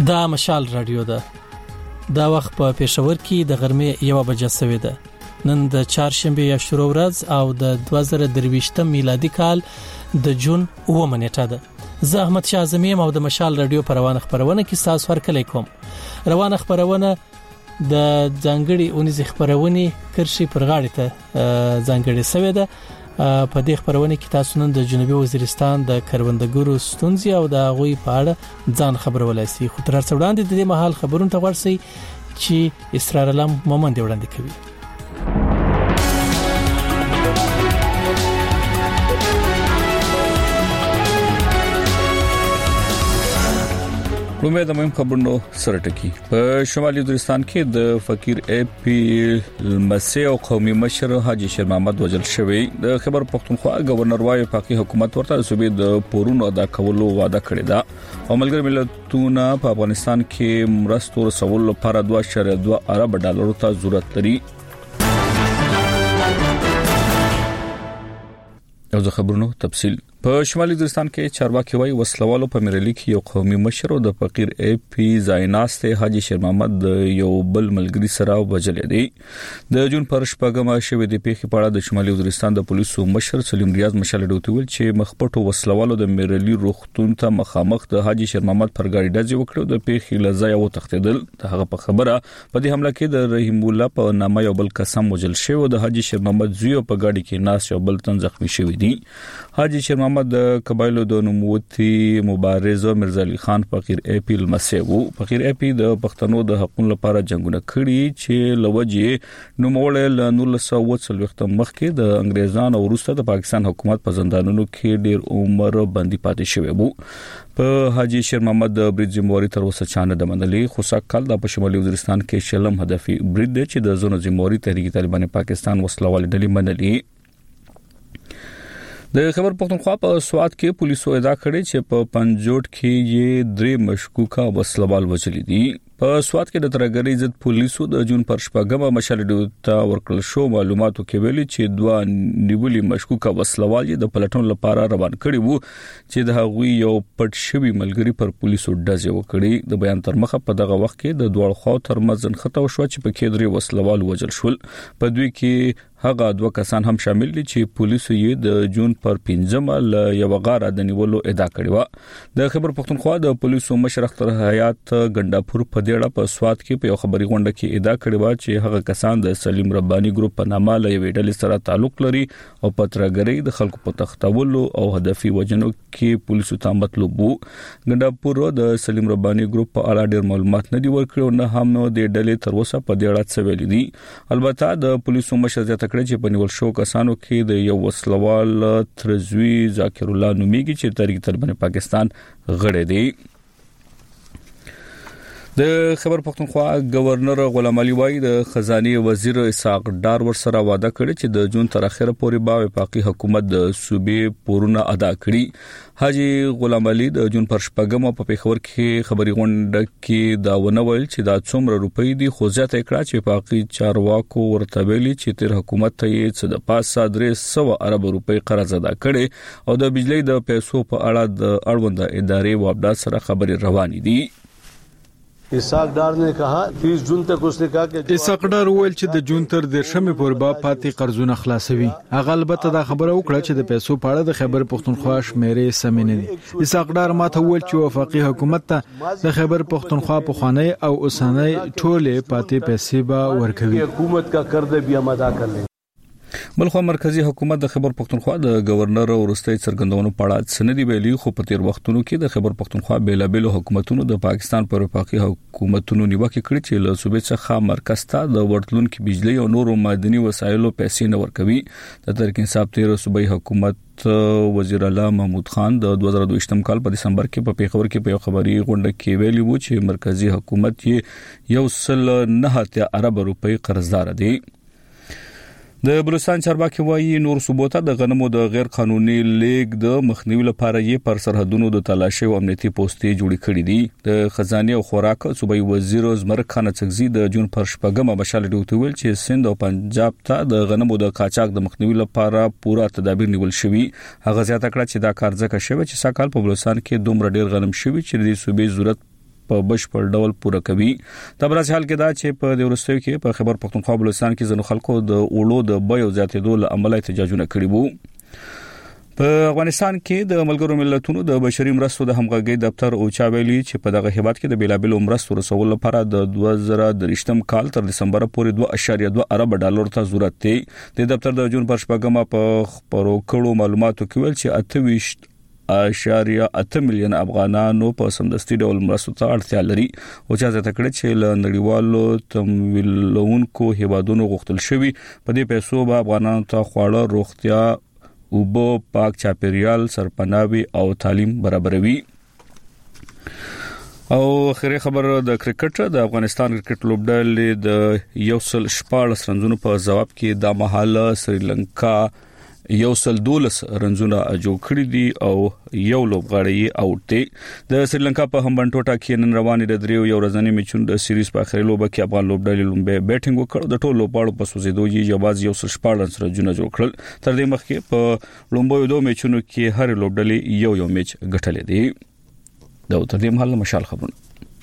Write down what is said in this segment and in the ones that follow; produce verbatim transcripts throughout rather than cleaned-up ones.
دا مشال رادیو ده. دا وخت په پېښور کې د غرمې یو بجې سوي ده. نن د چهارشنبه یا شروع ورځ او د دوه زره درویشتم میلادي کال د جون اووه نیټه ده. زه احمد شاه اعظمي او د مشال رادیو پر روانه خبرونه کې تاسو هرکلی کوم. روانه خبرونه د ځانګړي اونیز خبرونه کرشي پر غاړه ته ځانګړي سوي ده. په دې خبرونه کې تاسو نن د جنوبي وزیرستان د کروندګرو ستونزې او د غوي په اړه ځان خبرولای شي. خو تر څو وړاندې د دې مهال خبرونه ته ورسي چې اسرار علم مومند وړاندې کوي. رومه د مهم خبرونو سره ټکی په شمالي وزیرستان کې د فقیر اے پی المسی او قومي مشر حاجی شیر محمد وجل شوی. د خبر پښتونخوا گورنر وايي پاکي حکومت ورته صوبې د پورونو ادا کولو وعده کړې ده او ملګری ملتونه په افغانستان کې مرستو رسول لپاره دوه اعشاریه دوه ارب ډالر ته ضرورت لري. او د خبرونو تفصیل په شمالي وزیرستان کې چارواکي وايي وسلوالو په مرلی کې یو قومي مشر او د فقیر اے پی زایناسته حاجی شیر محمد د یو بل ملګری سره وجلې دي. د جون پر شپږمه شوې د پیښې په اړه د شمالي وزیرستان د پولیسو مشر سلیم ریاض مشال ډوتول چې مخپټو وسلوالو د مرلی روختون ته مخامخ د حاجی شیر محمد پر گاډي ډزې وکړو. د پیښې لزای او تختیدل دغه په خبره په دې حمله کې د رحیم الله په نامه یو بل قسم وجل شوی او د حاجی شیر محمد زوی په گاډي کې ناس یو بل تن زخمی شوی دي. حاجی شیر محمد د قبایلو د نوموتی مبارز مرزا علي خان فقیر اے پی المسی وو. فقیر اے پی د پښتنو د حقوقو لپاره جنگونه کړي چې لوجه نوموړ له نولس سوه څلوېښت مخکې د انګريزانو وروسته د پاکستان حکومت په زندانونو کې ډیر عمر بندي پاتې شوی وو. په حاجی شیر محمد د برید ذمہواری تر اوسه چانه د منلې خو سکهال د شمالي وزیرستان کې شلم هدفي برید دی چې د زونو ذمہواری تحریک طالبان پاکستان وسلوال ډلې منلې. د خبر پښتونخوا په سواد کې پولیسو ادعا کړې چې په پنجوټ کې یې درې مشکوکه وسلوال وژلي دي. په سواد کې د ترګری ضد پولیسو د جون پر شپږمه مشال ډوتا ورکړل شو معلوماتو کې ویلي چې دوه نیولي مشکوکه وسلوال د پلټون لپاره روان کړي وو چې د هغوی یو پټ شوی ملګری پر پولیسو ډزې وکړي. د بیان تر مخه په دغه وخت کې د دوه خوا ترمنځ ځنخته وشو چې په کې درې وسلوال وژل شول. په دوی کې هغه دوه کسان هم شامل دي چې پولیسو یې د جون پر پنځمه ل یو غاره د نیولو ادعا کړې و. د خبر پښتونخوا د پولیسو مشر اختر حیات ګنداپور په دیړه په سواد کې په یو خبري غونډه کې ادعا کړې و چې هغه کسان د سلیم رباني ګروپ په نامه له یوې ډلې سره تعلق لري او په ترګری د خلکو په تختولو او هدفي وجنو کې پولیسو ته مطلوب وو. ګنداپور د سلیم رباني ګروپ په اړه ډېر معلومات نه دی ورکړي نه هم نو د ډلې تر اوسه په دیړه څه ویلي دي. البته د پولیسو مشر ځکه چې په نیول شو کسانو کې د یو وسلوال ترزوی ذاکر الله نومیږي چې تحریک طالبان پاکستان غړی دی. د خبر پښتونخوا گورنر غلام علي وای د خزانه وزیر اسحاق ډار ور سره وعده کړی چې د جون تر اخره پورې به وفاقي حکومت د صوبې پورونه ادا کړي. حاجی غلام علي د جون پر شپږم په پیښور کې خبري غونډه کې دا ونویل چې دا څومره روپۍ دي خو ځته کړه چې وفاقي چارواکو ورته ویلي چې تر حکومت ته یې څه د پاسه درې سوه ارب روپۍ قرض ادا کړي او د بجلی د پیسو په اړه د اړوند ادارې وابدا سره خبري روانې دي. اسحاق ډار نے کہا تیس جون تک اس نے کہا کہ اسحاق ډار ویل چې د جون تر دیرشمې پورې به پاتې قرضونه خلاصوي. هغه البته دا خبره وکړه چې د پیسو په اړه د خبر پښتونخوا شمیرې سمې نه دي. اسحاق ډار ماته ویل چې وفاقي حکومت ته د خبر پښتونخوا په خوانی او اوسنۍ ټوله پاتې پیسې به ورکوي. حکومت کا قرض بھی هم ادا کړي. بلخو مرکزی حکومت د خبر پښتونخوا د گورنر ورستۍ څرګندونو په اړه سندې ویلي خو په تیر وختونو کې د خبر پښتونخوا بیلابل حکومتونو د پاکستان پر وفاقي حکومتونو نیوکه کړې چې له صوبې څخه مرکز ته د ورتلون کې بجلی او نورو معدني وسایلو پیسې نه ورکوي. د ترکین صاحب تیر صوبې حکومت وزیر اعلی محمود خان د دوه زره دوه کال په دسمبر کې په پیښور کې په یو خبري غونډه کې ویلي وو چې مرکزی حکومت یې یو سل نه ارب روپۍ قرضدار دی. د بلوچستان چارواکي وایي نور صوبوته د غنمو د غیر قانوني لیګ د مخنیوي لپاره یې پر سرحدونو د تلاشي او امنیتي پوسټې جوړې کړې دي. د خزانه او خوراک صوبایي وزیر زمر خان څنګزي د جون پر شپږمه مشال ډوتول چې سند او پنجاب ته د غنمو د قاچاق د مخنیوي لپاره پوره تدابیر نیول شوي. هغه زیاته کړه چې دا کار ځکه شوی چې ساکال په بلوچستان کې دومره ډیر غنم شوی چې د صوبې ضرورت په بشپړ ډول پوره کوي. تبرز حال کې دا چې په د ورستیو کې په خیبر پختونخوا بلوچستان کې ځنو خلکو د اوړو د بیو زیاتېدو له امله احتجاجونه کړي وو. په افغانستان کې د ملګرو ملتونو د بشري مرستو د همغږي دفتر اوچا ویلي چې په دغه هیواد کې د بیلابل مرستو رسول لپاره د دوه زره درې کال تر دسمبر پورې دوه اعشاریه دوه ارب ډالر ته ضرورت دی. د دفتر د جون پر شپږمه په خبرو کړو معلوماتو کې ویل چې اته ویشت اشاریه اته میلیون افغانانو په سمدستي ډول مرستو ته اړتیا لري. او چې زه تکړه چې له نړیوالو تمویلونکو هیوادونو غوښتل شوی په دې پیسو به افغانانو ته خواړه، روغتیا، اوبو، پاک چاپیریال، سرپناوي او تعلیم برابروي. او خیره خبر د کرکټ د افغانستان کرکټ لوبډلې د یو سل شپاړس رنزونو په جواب کې د مهاله سریلانکا یو سل دولس رنزونه جوړ کړی دي او یو لوبغاړی اوټ دی. د سریلانکا په همبنټوټا کې نن روانې د دریو یو ورځنی میچونو د سیریز په اخري لوبه کې افغان لوبډلې لومبه بیټینګ وکړ. د ټولو لوبغاړو په سوزیدو یې جواز یو سل شپاړس رنزونه جوړ کړل. تر دې مخکې په لومبه دوه میچونو کې هر لوبډلې یو یو میچ ګټلې دي. دا تر دې مهال مشال خبرونه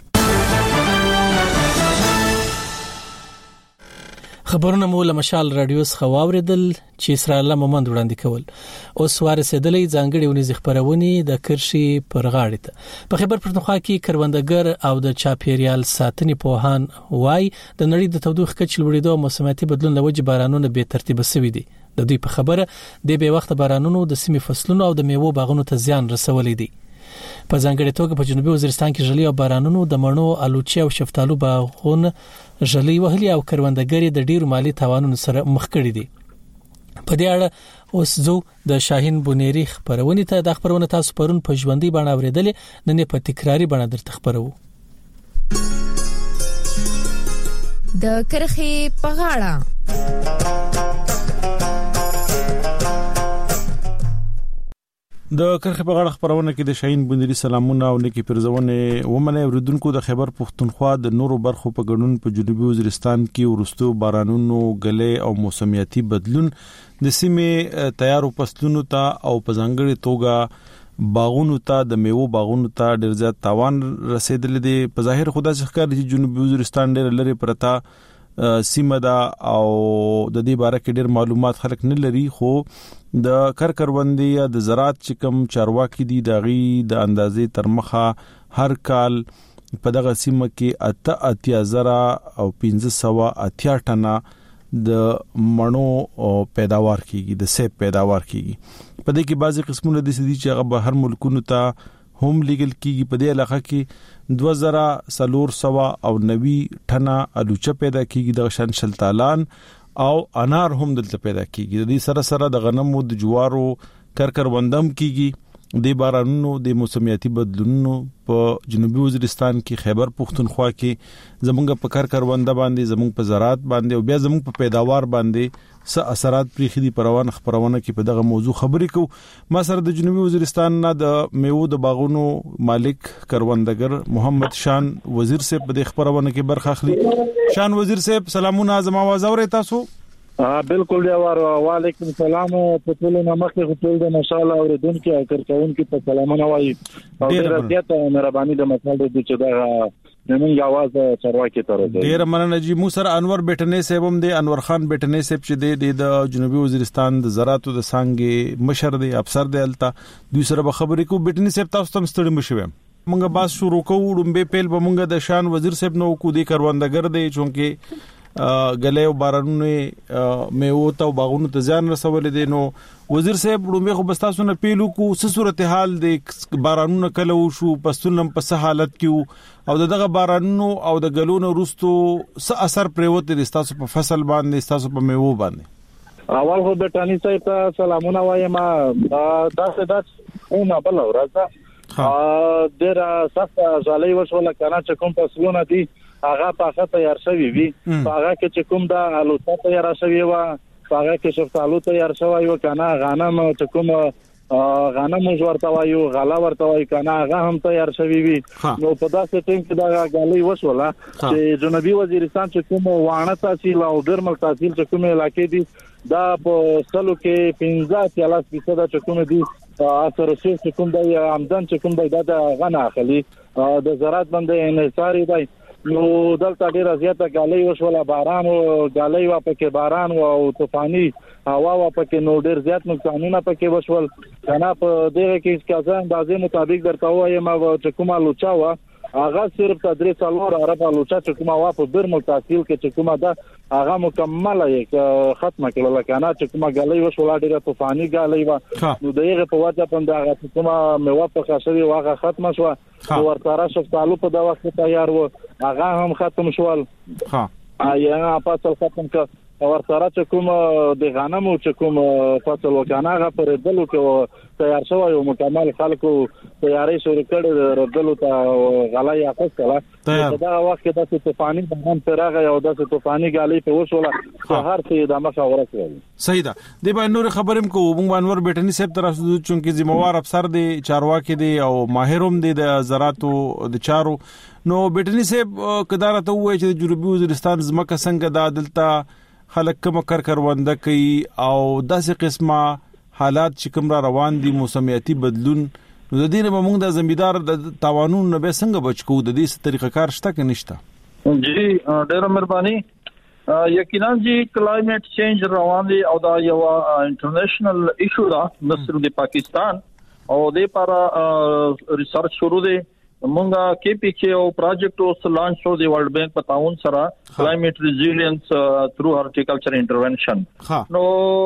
خبرونه مو له مشال رادیو څخه واوریدل چې اسرائیل مومند وړاندې کول. اوس وارسېدلې ځانګړي ونیز خبرونه د کرشي پر غاړه ته په خیبر پختونخوا کې کروندګر او د چاپیریال ساتنې پوهان وای د نړۍ د تودوخې کچې لوړېدو موسمیاتي بدلون لوجه بارانونه به ترتیب شوي دي. د دوی په خبره د به وخت بارانونو د سیمې فصلونو او د میوو باغونو ته زیان رسولې دي. په ځانګړي توګه په جنوبي وزیرستان کې ژلۍ او بارانونو د مڼو، الوچي او شفتالو باغونه ژلۍ وهلي او کروندګر د ډیرو مالی تاوانونو سره مخ کړي دي. په دې اړه اوس زو د شاهین بونيري خبرونه ته د خبرونه تاسو پرون په ژوندۍ باندې اوریدلې، نن په تکراری باندې درته خبرو. د کرخي په غاړه د کرخه په غاړه خبرونه کې د شاهین بونيري سلامونه او نیکی پرزونه ومنه اوریدونکو د خیبر پختونخوا د نورو برخو په ګډون په جنوبي وزیرستان کې ورستو بارانونو، غلې او موسمیاتي بدلون د سیمې تیارو فصلونو ته او په ځانګړي توګه باغونو ته د میوو باغونو ته ډېر زیات تاوان رسیدل دي. په ظاهر خدا څخه چې جنوبي وزیرستان ډېر لري پرتا سیمه دا او د دې باره کې ډېر معلومات خلک نه لري، خو د کرکروندې یا د زراعت چې کوم چارواکي دي دغه د اندازې تر مخه هر کال په دغه سیمه کې اته اتیا زره او پنځه سوه اتیا ټنه د مڼو پیداوار کیږي، د سیب پیداوار کیږي. په دې کې بعضي قسمونه د سدي چې هغه بهر ملکونو ته هم لیګل کیږي. په دې علاقه کې دوه زره سلور سوا او نوي ټنه الوچه پیدا کیږي، د شان شلتالان او انار هم دلته پیدا کیږي. د دې سره سره د غنمو، د جوارو کرکروندم کیږي. د بارانونو د موسمیاتي بدلونونو په جنوبي وزیرستان کې، خیبر پختونخوا کې زمونږ په کرکرونده باندې، زمونږ په زراعت باندې او بیا زمونږ په پیداوار باندې څه اثرات پرې خدي پروان خبرونه کې په دغه موضوع خبرې کو. ما سره د جنوبي وزیرستان نه د میوو د باغونو مالک کروندګر محمد شان وزیر صاحب په خبرونه کې برخه اخلي. شان وزیر صاحب سلامونه، زما आवाज اورئ تاسو؟ ها بالکل دی. وعلیکم السلام. په ټول نمخه ټول د مشاله اوریدونکو او کارکونکو په سلامونه وایي. او ډیره زیاته مهرباني د مسال د چې دا نن आवाज چرواکي تر دې ډیره مننه جی. مو سره انور بیٹنې صاحب هم دی، انور خان بیٹنې صاحب چې د جنوبي وزیرستان د زراعت او د څنګه مشر دی، افسر دی. التا دوی سره به خبرې کو. بیٹنې صاحب تاسو تم ستړي مشوي. مونږه باز شروع کوو. ډمبه پیل به مونږه د شان وزیر صاحب نو کو دی کروندګر دی چونکه غلې او بارانونه میوه ته باغونو ته ځان رسول دي. نو وزیر صاحب ډومبه خو بستاسو نه پیلو کو څه صورتحال د بارانونو کله وشو، پستونم په څه حالت کې او دغه بارانونو او د غلونو وروستو څه اثر پریوت دي تاسو په فصل باندې، تاسو په میوه باندې؟ اول خو بیٹانی صاحب ته سلامونه وایم. دا څه دا نه بل ورځه ا ډیر سخت ځالۍ وشول کنه چې کوم فصلونه دي هغه په خاطر تیار شوی وي. هغه کې چې کوم دا الوته تیار شوی و، هغه کې شفتالو تیار شوی و کنه، غنم چې کوم غنم ورته وایو، غلا ورته وایو کنه، هغه هم تیار شوی وي. نو په داسې ټیم کې دا غالي وشوله چې جنوبي وزیرستان چې کوم وانه تحصیل او درمل تحصیل چې کوم علاقې دي دا په سلو کې پنځه اتیا لاس فیصد چې کوم دي اثر چې کوم دی آمدن چې کوم دی دا غنا اخلي د زراعت باندې انحصار دی نو دلته ډیره زیاته غالۍ وشوله باران او غالۍ وا پکې باران او طوفاني هوا وا پکې نو ډیر زیات نقصانونه پکې وشول کنه په دغه کې ځکه اندازې مطابق درته وایم چې کومه لوچا وا هغه صرف تدریس څلور عرب لوچا چې کومه وا په برمل تحصیل کې چې کومه ده هغه مکمله یې ختمه کړل کنه چې کومه غالۍ وشوله ډیره طوفاني غالۍ وا نو دغه په وجه باندې هغه کومه میوه په خاصوي واغه ختمه شو او ورته شفتالو په دا وخت تیار و هغه هم ختم شول ها یا فصل ختم ک ورته چې کوم د غنمو چې کوم فصل وکنه هغه پر دلو کې تیار شو او مکمل خلکو تیاری شروع کړي ردلو ته غلای اخستله دا وخت کې د طوفاني باران پرغه یو د طوفاني غالۍ په وشوله هر څه د مخه ورسېږي صحیح ده د به نور خبرم کو مونږ انور بیٹنی صاحب طرف چونکی ذمہوار افسر دی چارواکي دی او ماهروم دی د زراعتو د چارو نو بیٹنی صاحب کدارته وای چې جنوبي وزیرستان زمکه څنګه د عدالت خلک کوم کار کرونده کوي او داسې قسمه حالات چې کوم را روان دي موسمیاتي بدلون نو د دې نه موږ د زمیدار د تاوانونو نه به څنګه بچو د دې طریقه کار شته کې نشته جی ډېر مهرباني یقینا جی کلایمټ چینج روان دي او دا یو انټرنیشنل ایشو ده نه صرف د پاکستان او د لپاره ریسرچ شروع دي مونږه کې پی کې او پروجیکټ اوس لانچ شو د ورلد بانک په تعاون سره کلایمټ ریزیلینس تھرو هارټیکلچر انټرونشن نو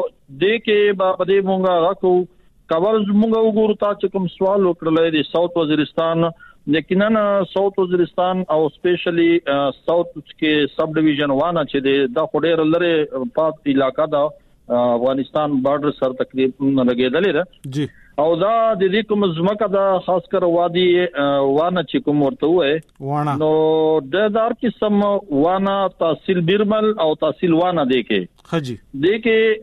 د کې په دې مونږه راکو کورز مونږه وګورو تا چې کوم سوال وکړل د ساوث وزیرستان یقینا ساوث وزیرستان او سپیشلی ساوث کې سب ډیویژن وانه چې د خډیر لره پات علاقہ دا افغانستان بارډر سره تقریبا لګیدلې ده جی او دا د دې کوم زمکه دا خاص کر وادي وانه چې کوم ورته وې نو د دار قسم وانه تحصیل بیرمل او تحصیل وانه دی کې خجی دی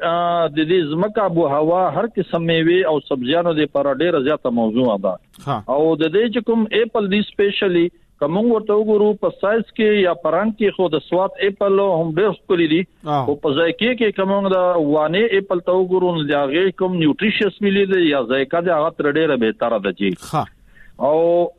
کې د دې زمکه ابو هوا هر قسم میوه او سبزیانو د پر ډیره زیاته موضوع ده او د دې چې کوم اپل دی سپیشلی کوم ورته وګورو په سایز کې یا پران کې خو د سواد اپل هم ډېر خوري دي او په ذایقه کې کوم د وانه اپل ته وګورو نو هغه کوم نیوټریشس ملي دي یا ذایقه د هغه تر ډېر به تر ده جی او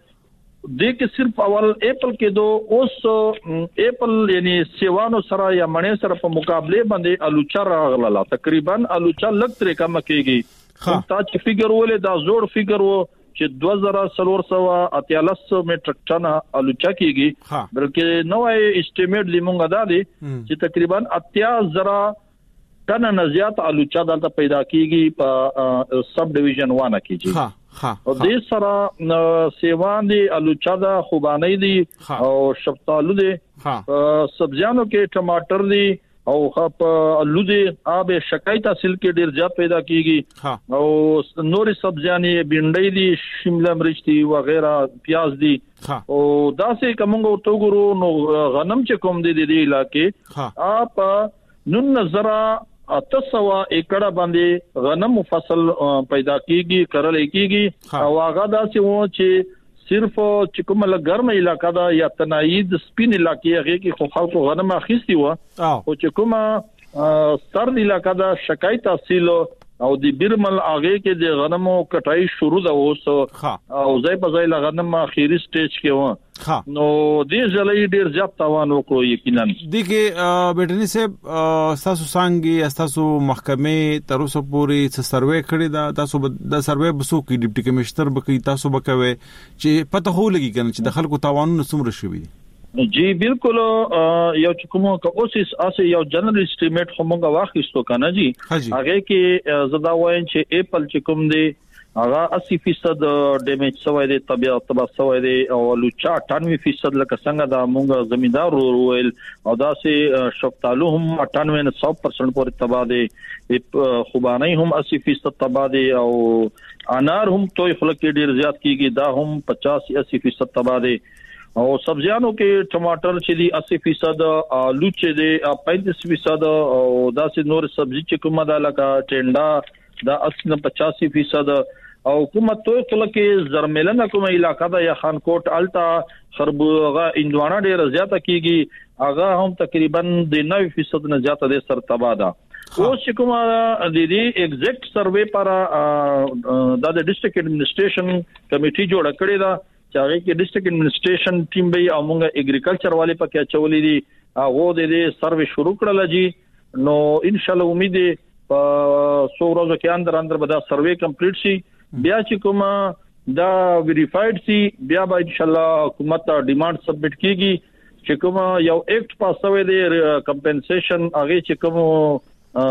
د کې صرف اول اپل کې دو اوس اپل یعنی سیوانو سره یا مڼې سره په مقابله باندې الوچا راغله تقریبا الوچا لږ تر کم کېږي تا چې فګر ولې دا زوړ فګر و چې دو هزار څلور سوه اتیالس میټریک ټن الوچا کېږي بلکې نوې اسټیمیټ لیمونګه دا دي چې تقریبا اتیا زره ټن نه زیات الوچا دلته پیدا کېږي په سب ډیویژن وانه کېږي ها او دې سره سیوان دي الوچا دا خوباني دي او شفتالو دي سبزیانو کې ټماټر دي او خپ الو دي آب شکای تحصیل کې ډیر زیات پیدا کیږي او نوري سبزیانې بینډۍ دي شمله مرچ دي وغیرہ پیاز دي او داسې کومه ورته ګورو نو غنم چې کوم دي د علاقې اپ نن نظر اتسوا ایکړه باندې غنم فصل پیدا کیږي کرل کیږي او هغه داسې و چې صرف چې کومه ګرمه علاقہ دا یا تناید سپین علاقې هغه کې خو خلکو غنم اخیستی و او چې کومه سرد علاقہ دا شکای تحصیل او د بیرمل هغه کې د غنمو کټای شروع ده اوس او ځای په ځای غنم اخیری سټیج کې و نو دې ځلې ډیر زیات تاوان وکړو یقینا دغه بیٹنی صاحب تاسو څنګه تاسو محکمه تر اوسه پورې څه سروې کړی دا تاسو د سروې بسو کې ډیپټي کمشنر بکې تاسو بکوي چې پته هو لګی کنه چې د خلکو تاوانونه څومره شوي جی بالکل یو چې کومه کوسس اسه یو جنرال اسټیمیټ همغه واخیستو کنه جی هغه کې زدا وایم چې اپل چې کوم دی هغه اسی فیصد ډیمیج شوی دی طبيعت تباہ شوی دی او لوچا اٹھانوے فیصد لکه څنګه دا مونږ زمیندار ویل او دا سي شفتالو هم اٹھانوے نه سو پرسنٹ پورې تباہ دی خوباني هم اسی فیصد تباہ دی او انار هم توي خلک ډیر زیات کیږي دا هم پچاس اسی فیصد تباہ دی او سبزیانو کې ټماټر چې دی اسی فیصد آلو چې دی پینتیس فیصد او داسې نور سبزی چې کومه دا لکه ټینډا دا اصل پچاسی فیصد او کومه توي کې زرملنه کومه علاقہ دا یا خانکوټ الټا خربوغه اندوانه ډیر زیاته کیږي هغه هم تقریبا د نوي فیصد نه زیاته د سر تباہ ده اوس چې کومه د دې ایگزیکټ سروې پر د ډیسټریکټ ایڈمنسټریشن کمیټي جوړ کړی دا چې هغه کې ډیسټریکټ ایڈمنسټریشن ټیم به او موږ اګریکلچر والے پکې چولې دي هغه د دې سروې شروع کړل جی نو ان شاء الله امید په څو ورځې کې اندر اندر به دا سروې کمپلیټ شي بیا چې کومه دا ویریفاید شي بیا به ان شاء الله حکومت ته ډیماند سبمټ کیږي چې کومه یو ایکټ پاسوي دی کمپنسیشن هغه چې کومه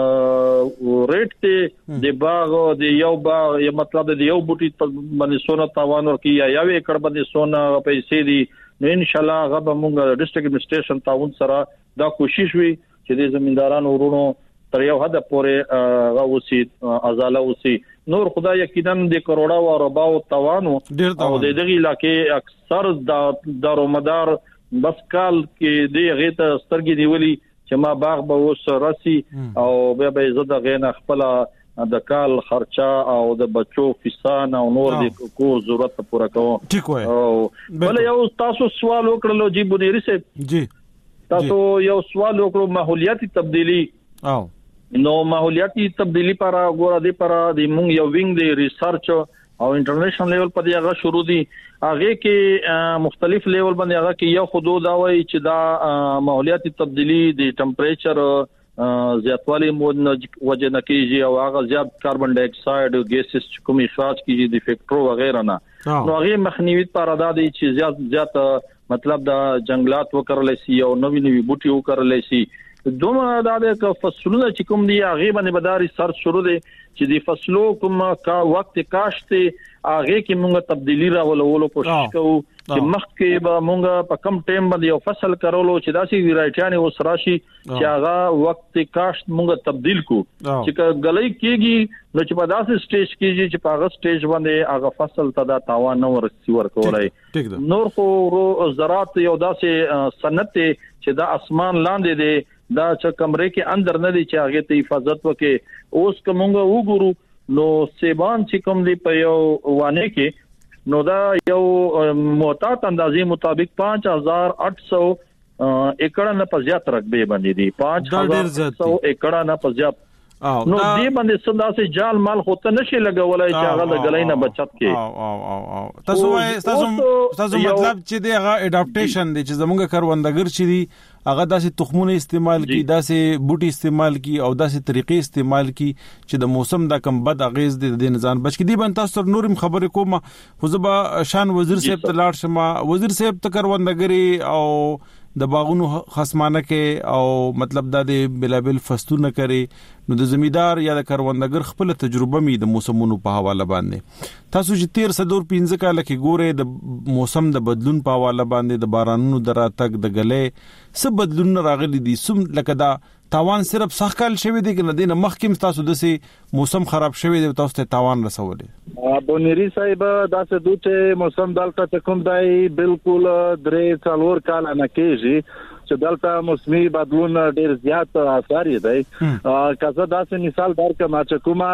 ریټ ته د باغ د یو باغ یا مطلب د یو بوټي باندې سونه تاوان ورکی یا یو ایکړ باندې سونه پیسې دي نو ان شاء الله هغه به موږ ډیسټریکټ ایڈمنسټریشن تعاون سره دا کوشش وي چې د زمیندارانو ورونو تر یو حد پورې غوسی ازاله وسی نور خدای یقینا د کروڑا او رباو توانو او د دغه علاقې اکثر د دارومدار بس کال کې د غیته سترګې نیولې چې ما باغ به وس راسي او به به زده غینه خپل د کال خرچه او د بچو فیسان او نور د کو ضرورت پوره کوو او بل یو تاسو سوال وکړلو جی بنيري صاحب جی تاسو یو سوال وکړو ماحولیاتي تبدیلی او نو ماحولیاتي تبدیلی پر غوړه دي پر د مونږ یو وینګ دی ریسرچ او انټرنیشنل لیول په دې هغه شروع دي هغه کې مختلف لیول باندې هغه کې یو حدود دا وایي چې دا ماحولیاتي تبدیلی د ټمپریچر زیاتوالی وجه نه کیږي او هغه زیات کاربن ډای اکساید ګیسز کوم اخراج کیږي د فیکټرو وغیرہ نه نو هغه مخنیوي پر ادا دي چې زیات زیات مطلب دا جنگلات وکړل شي او نوې نوې بوټي وکړل شي دومره دا د فصلونو چې کوم دی هغه باندې بداري سر شروع دي چې د فصلو کوم کا وخت کاشت هغه کې موږ تبدیلی راولولو کوشش کوو چې مخکې به موږ په کم ټیم باندې یو فصل کارولو چې داسې ویرایټیانه اوس راشي چې هغه وخت کاشت موږ تبدیل کو چې غلۍ کېږي نو چې په داسې سټیج کې چې په هغه سټیج باندې هغه فصل ته دا تاوان نه ورسي ورکولای نور خو زراعت یو داسې صنعت چې دا اسمان لاندې دی دا چې کمرې کې اندر نه دي چې هغه ته حفاظت وکړي اوس کومه وګورو نو سیبان چې کوم دی په یو وانه کې نو دا یو معتاد اندازې مطابق پانچ هزار آٹھ سو ایکڑ نه په زیات رقبه باندې دي پانچ هزار آٹھ سو ایکڑ نه په زیات نو دې باندې څنګه سي جال مال هوته نشي لګولای چې هغه د غلای نه بچت کې او او او تاسو تاسو تاسو مطلب چې دی هغه اډاپټیشن دی چې زموږ کروندګر چې دی هغه داسې تخمونه استعمال کی داسې بوټي استعمال کی او داسې طریقې استعمال کی چې د موسم د کم بد اغیز د نظام بچ کی دی بن تاسو نورم خبرې کوم خو زبا شان وزیر صاحب ته لاړ شمه وزیر صاحب ته کروندګری او د باغونو خصمانه کې او مطلب دا د بلابل فستونه کوي نو د زمیدار یا د کروندګر خپل تجربه می د موسمونو په حواله باندې تاسو چې تیر صدور پنځه کال کې ګوره د موسم د بدلون په حواله باندې د بارانونو دراتک د غلې سب بدلون راغلي دي سم لکه دا تاوان صرف سخکل شوی دی کنه دینه مخکې تاسو د سي موسم خراب شوی دی تاسو ته تاوان رسولې ابونيري صاحب دا څه دوته موسم دلته کوم دی بالکل درې څلور کال نه کېږي چې دلته موسمي بدلون ډیر زیات اثر دی کزه دا څه مثال درکم چې کومه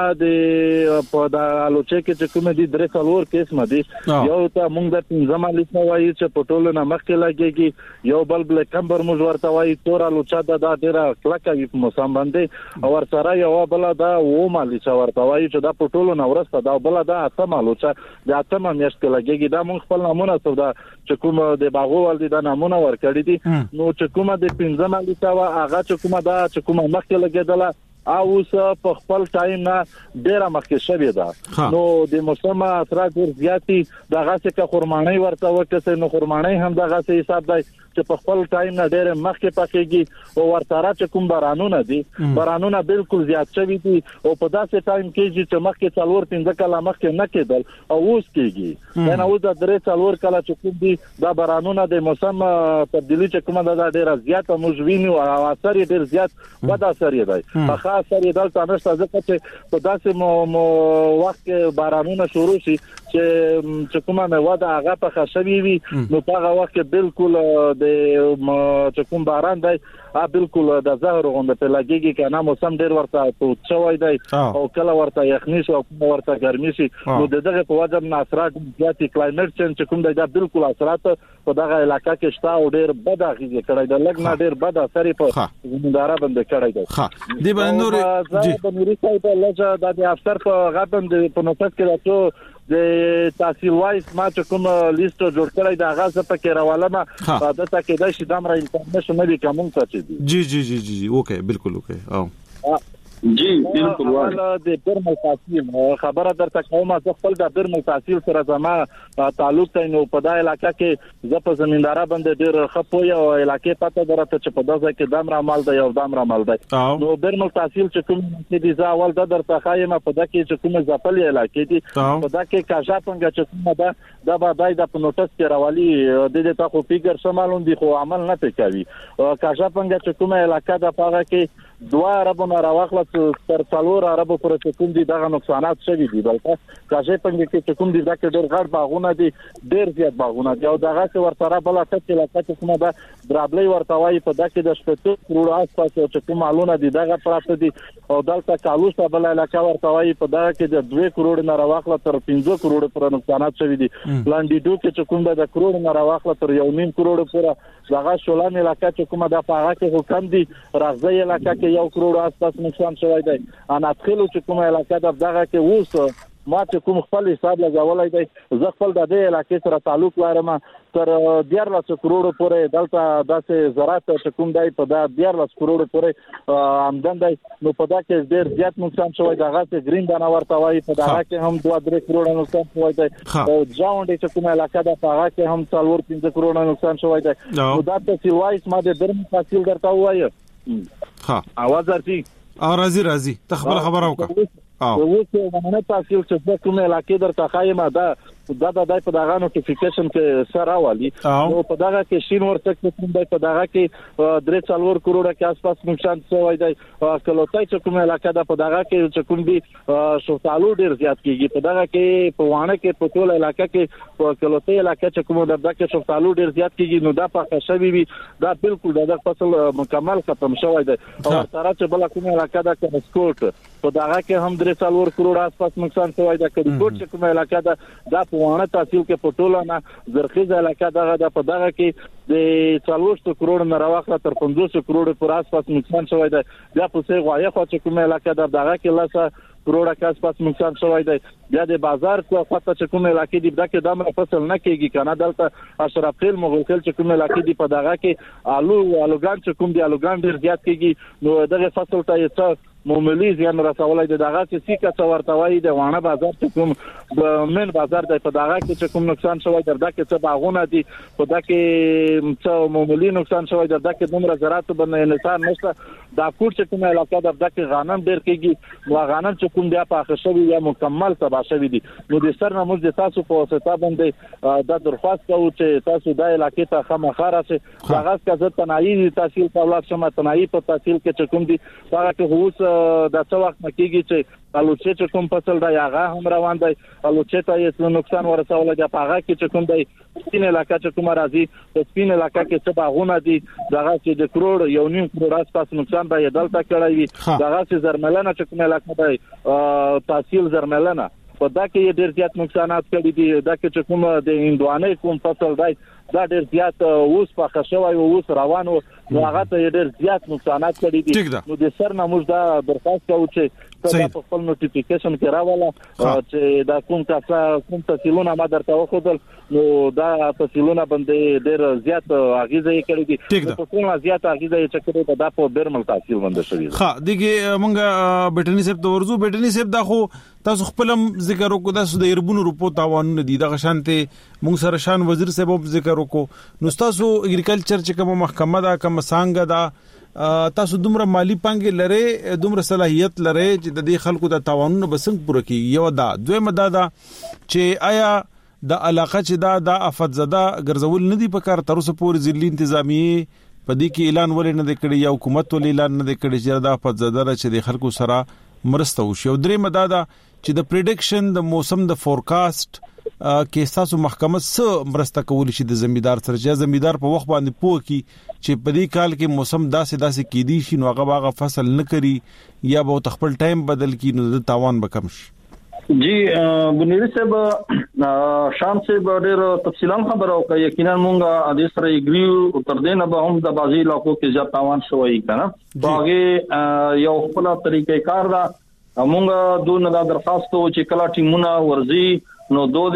د په د الوچه کې چې کومه دي درې څلور قسمه دي یو ته موږ د پنځمه لیسه وایي چې پټول نه مخکې لګيږي یو بل بل کمبر موږ ورته وایي تور الوچه د ډیره کلکه په موسم باندې او ورسره یو بل دا و مالي چې ورته وایي چې دا پټول نه ورسته دا بل دا اتم الوچه د اتم میاشت کې لګيږي دا موږ خپل نمونه سودا چې کوم د باغو ول دي دا نمونه ورکړی دي نو کومه د پنځمه لیسه وا هغه چې کومه دا چې کومه مخکې لګیدله او اوس په خپل ټایم نه ډیره مخکې شوې ده نو د موسم اثرات ډیر زیاتی دغه څه خورمانۍ ورته وکړي نو خورمانۍ هم دغه څه حساب دی چې په خپل ټایم نه ډیره مخکې پکېږي او ورته چې کوم بارانونه دي بارانونه بالکل زیات شوي دي او په داسې ټایم کې چې مخکې څلور پنځه کاله مخکې نه کېدل او اوس کېږي دا اوس د درې څلور کاله چې کوم دي دا بارانونه د موسم تبدیلی چې کومه ده ډیره زیاته موجوینه او اثر ډیر زیات بد اثر دی په اثر یې دلته نشته ځکه چې په داسې مو وخت کې بارانونه شروع شي چې چې کومه مواد هغه په خښوي وي نو په هغه وخت کې بالکل د چې کوم باران دی ا بالکل د زهر غونډه په لګيږي کنه موسم ډیر ورته تو چوي دی او کله ورته یخني شو او ورته ګرمي شي نو دغه په وجه نه اثرات زیاتې کلایمټ چینج کوم دی دا بالکل اثرات په دغه علاقې کې شته او ډیر بد اغیزه کړی دی لګ نه ډیر بد اثر په زمیندارا باندې کړی دی ها دی باندې نور جی د نوري صاحب لږه د افسر په غاپم د په نوټس کې راځو د تحصیل وایس ما چې کوم لیست جوړ کړی دا غازه پکې راوالم دا ته کې د شیدام را انفارمیشن مې کوم څه چي جی جی جی جی اوکے بالکل اوکے او جی بالکل والا د برمل تحصیل خبره درته کوم چې خپل د برمل تحصیل سره زما تعلق دی نو په دا علاقې کې ز په زمیندارا باندې ډیر خپوي او علاقې پته درته چې په دغه کې دام را مال دی او دام را مال دی نو برمل تحصیل چې کوم چې د ځاول د درته خایم په دغه کې چې کوم ځپل علاقې دي په دغه کې کاجا څنګه چې کوم دا د بادای د نوټس کې راوالي د دې تا خو فکر شمالون دي خو عمل نه کوي کاجا څنګه چې کوم علاقې د پاره کې دوه عربونه راوخله تر څلور عربو پر کوم دي دغه نقصانات شوي دي بلکې کاجې پنګ کې کوم دي دا کې ډېر غړ باغونه دي ډېر زیات باغونه دي او دغه څه ورته بل څه چې لکه کومه دا درابلې ورته وایي په دغه کې د شپږ کروڑ آسپاس چې کوم معلومه دي دغه پراته دي او دلته کالوسه بل علاقه ورته وایي په دغه کې د دوه کروڑ نه راوخله تر پنځه کروڑ پر نقصانات شوي دي لاندې دوه چې کوم د کروڑ نه راوخله تر یو نیم کروڑ پر دغه شولان علاقه چې کومه د پاغه کې حکم دي راځي علاقه کې یو کروڑ آسپاس نقصان شوی دی انا ادخلو چې کومه علاقه د دغه کې ووس ما چې کوم خپل حساب لګولای دی زه خپل د دې علاقې سره تعلق لرم تر دیارلس کروڑ پورې دلته داسې زراعت چې کوم دی په دا دیارلس کروڑ پورې آمدن دی نو په دا کې ډېر زیات نقصان شوی دغه چې گرین دانه ورته وایي په دغه کې هم دوه درې کروڑ نقصان شوی دی او جاونډ چې کومه علاقه د هغه کې هم څلور پنځه کروڑ نقصان شوی دی نو دا تحصیل وایس ما د درم تحصیل درته وایم ها اواز ورتي او راځي راځي ته خبر خبره وکړه او اوس نه تحصیل چې کومه علاقې درته خایمه دا دا د دای په دغه نوټیفیکیشن کې سره والی نو په دغه کې شین ورته کوم دی په دغه کې درې څلور کروڑ کې آسپاس نقصان شوی دی کلوتای چې کومه علاقه ده په دغه کې چې کوم دی شوتالو ډیر زیات کیږي په دغه کې په وانه کې په ټول علاقه کې په کلوتای علاقه چې کومه دغه کې شوتالو ډیر زیات کیږي نو دا په خشبي وي دا بالکل د فصل مکمل ختم شوی دی او سره چې بل کومه علاقه ده کې سکوټ په دغه کې هم درې څلور کروڑ آسپاس نقصان شوی دی کډ کوټ چې کومه علاقه ده دا وانه تحصیل کې پټولانه زرخیز علاقه دغه د په دغه کې د څلور کروڑ نه راوخله تر پنځوس کروڑ پر آسپاس نقصان شوی دی بیا په څه غواړي خو چې کومه علاقه د دغه کې لاسه کروڑ کا آسپاس نقصان شوی دی بیا د بازار کو خاطر چې کومه علاقه دی دغه د امر فصل نه کیږي کنه دلته اشرف خیل مغول خیل چې کومه علاقه دی په دغه کې الو الوګان چې کوم دی الوګان ډیر زیات کیږي نو دغه فصل ته یې معمولی زیان رسولای د دغه چې سیکه څورتوي د وانه بازار ته کوم من بازار د په دغه کې چې کوم نقصان شوی در دغه کې څه باغونه دي په دغه کې څه معمولی نقصان شوی در دغه کې دومره زراعت باندې انحصار نشته دا کور چې کومه علاقه در دغه کې غنم ډیر کېږي نو غنم چې کوم دی په اخښوي یا مکمل تبا شوی دي نو د سر نموز د تاسو په واسطه باندې دا درخواست کوو چې تاسو د علاقې ته خامخاره سي هغه څه تنایي تحصیل اولاد شمه تنایي په تحصیل کې چې کوم دي هغه کې هوس دا څو وخت مکیږي چې الوچه چې کوم فصل دی هغه هم روان دی الوچه ته یې نقصان ورسول دی هغه کې چې کوم دی سپین علاقه چې کوم راځي په سپین علاقه کې څه باغونه دي دغه چې د کروڑ یو نیم کروڑ آسپاس نقصان به دلته کړی وي دغه چې زرملنه چې کوم علاقه دی تحصیل زرملنه په دا کې ډېر زیات نقصانات کړي دي دا کې چې کوم د هندوانې کوم فصل دی دا ډېر زیات اوس په خښوي او اوس روانو نو هغه ته ډېر زیات نقصانات کړي دي نو د سر نموز دا درخواست کوو چې دا په خپل نوټیفیکیشن کې راواله چې دا کوم تاسو کوم تحصیلونه ما درته وښودل نو دا تحصیلونه باندې ډېر زیات اغیزه کړي دي په کومه زیات اغیزه چې کړي دا په برمل تحصیل باندې شوی ها دغه مونږه بیٹنی صاحب ته ورزو بیٹنی صاحب دا خو تاسو خپلم ذکر وکړو تاسو د ایربونو روپو تاوانونه دي د شانته مونږ سره شان وزیر صاحب ذکر وکړو نو تاسو اګریکلچر چې کوم محکمه دا کوم څنګه دا تاسو دومره مالی پانګه لره دومره صلاحیت لره چې د دې خلکو د تاوانونه بسنګ پوره کی یو دا دویمه دا دا چې آیا د علاقه چې دا د افت زده ګرځول ندی په کار تر اوسه پورې ځلی انتظامی په دې کې اعلان ولې نه کړی یا حکومت ولې اعلان نه کړی چې د افت زده چې د خلکو سره مرسته وشي او درې مدادا چې د پریډکشن د موسم د فورکاست کې تاسو محکمه سره مرسته کولی شي د زمیدار سره چې زمیدار په وخت باندې پوه کی چې په دې کال کې موسم داسې داسې کېدی شي نو هغه هغه فصل نه کری یا به خپل ټایم بدل کی نو د تاوان به کم شي. جی بنيري صاحب شام سے ډېر تفصیلان خبرو کوي. یقینا مونږه د سره ایګریو تر دې نه به هم د بازي علاقو کې زیات تاوان شوی کنه. باغې یو خپل طریقې کار دا مونږه دونه دا درخواست کوو چې کلا ټیمونه ورزي نو دوه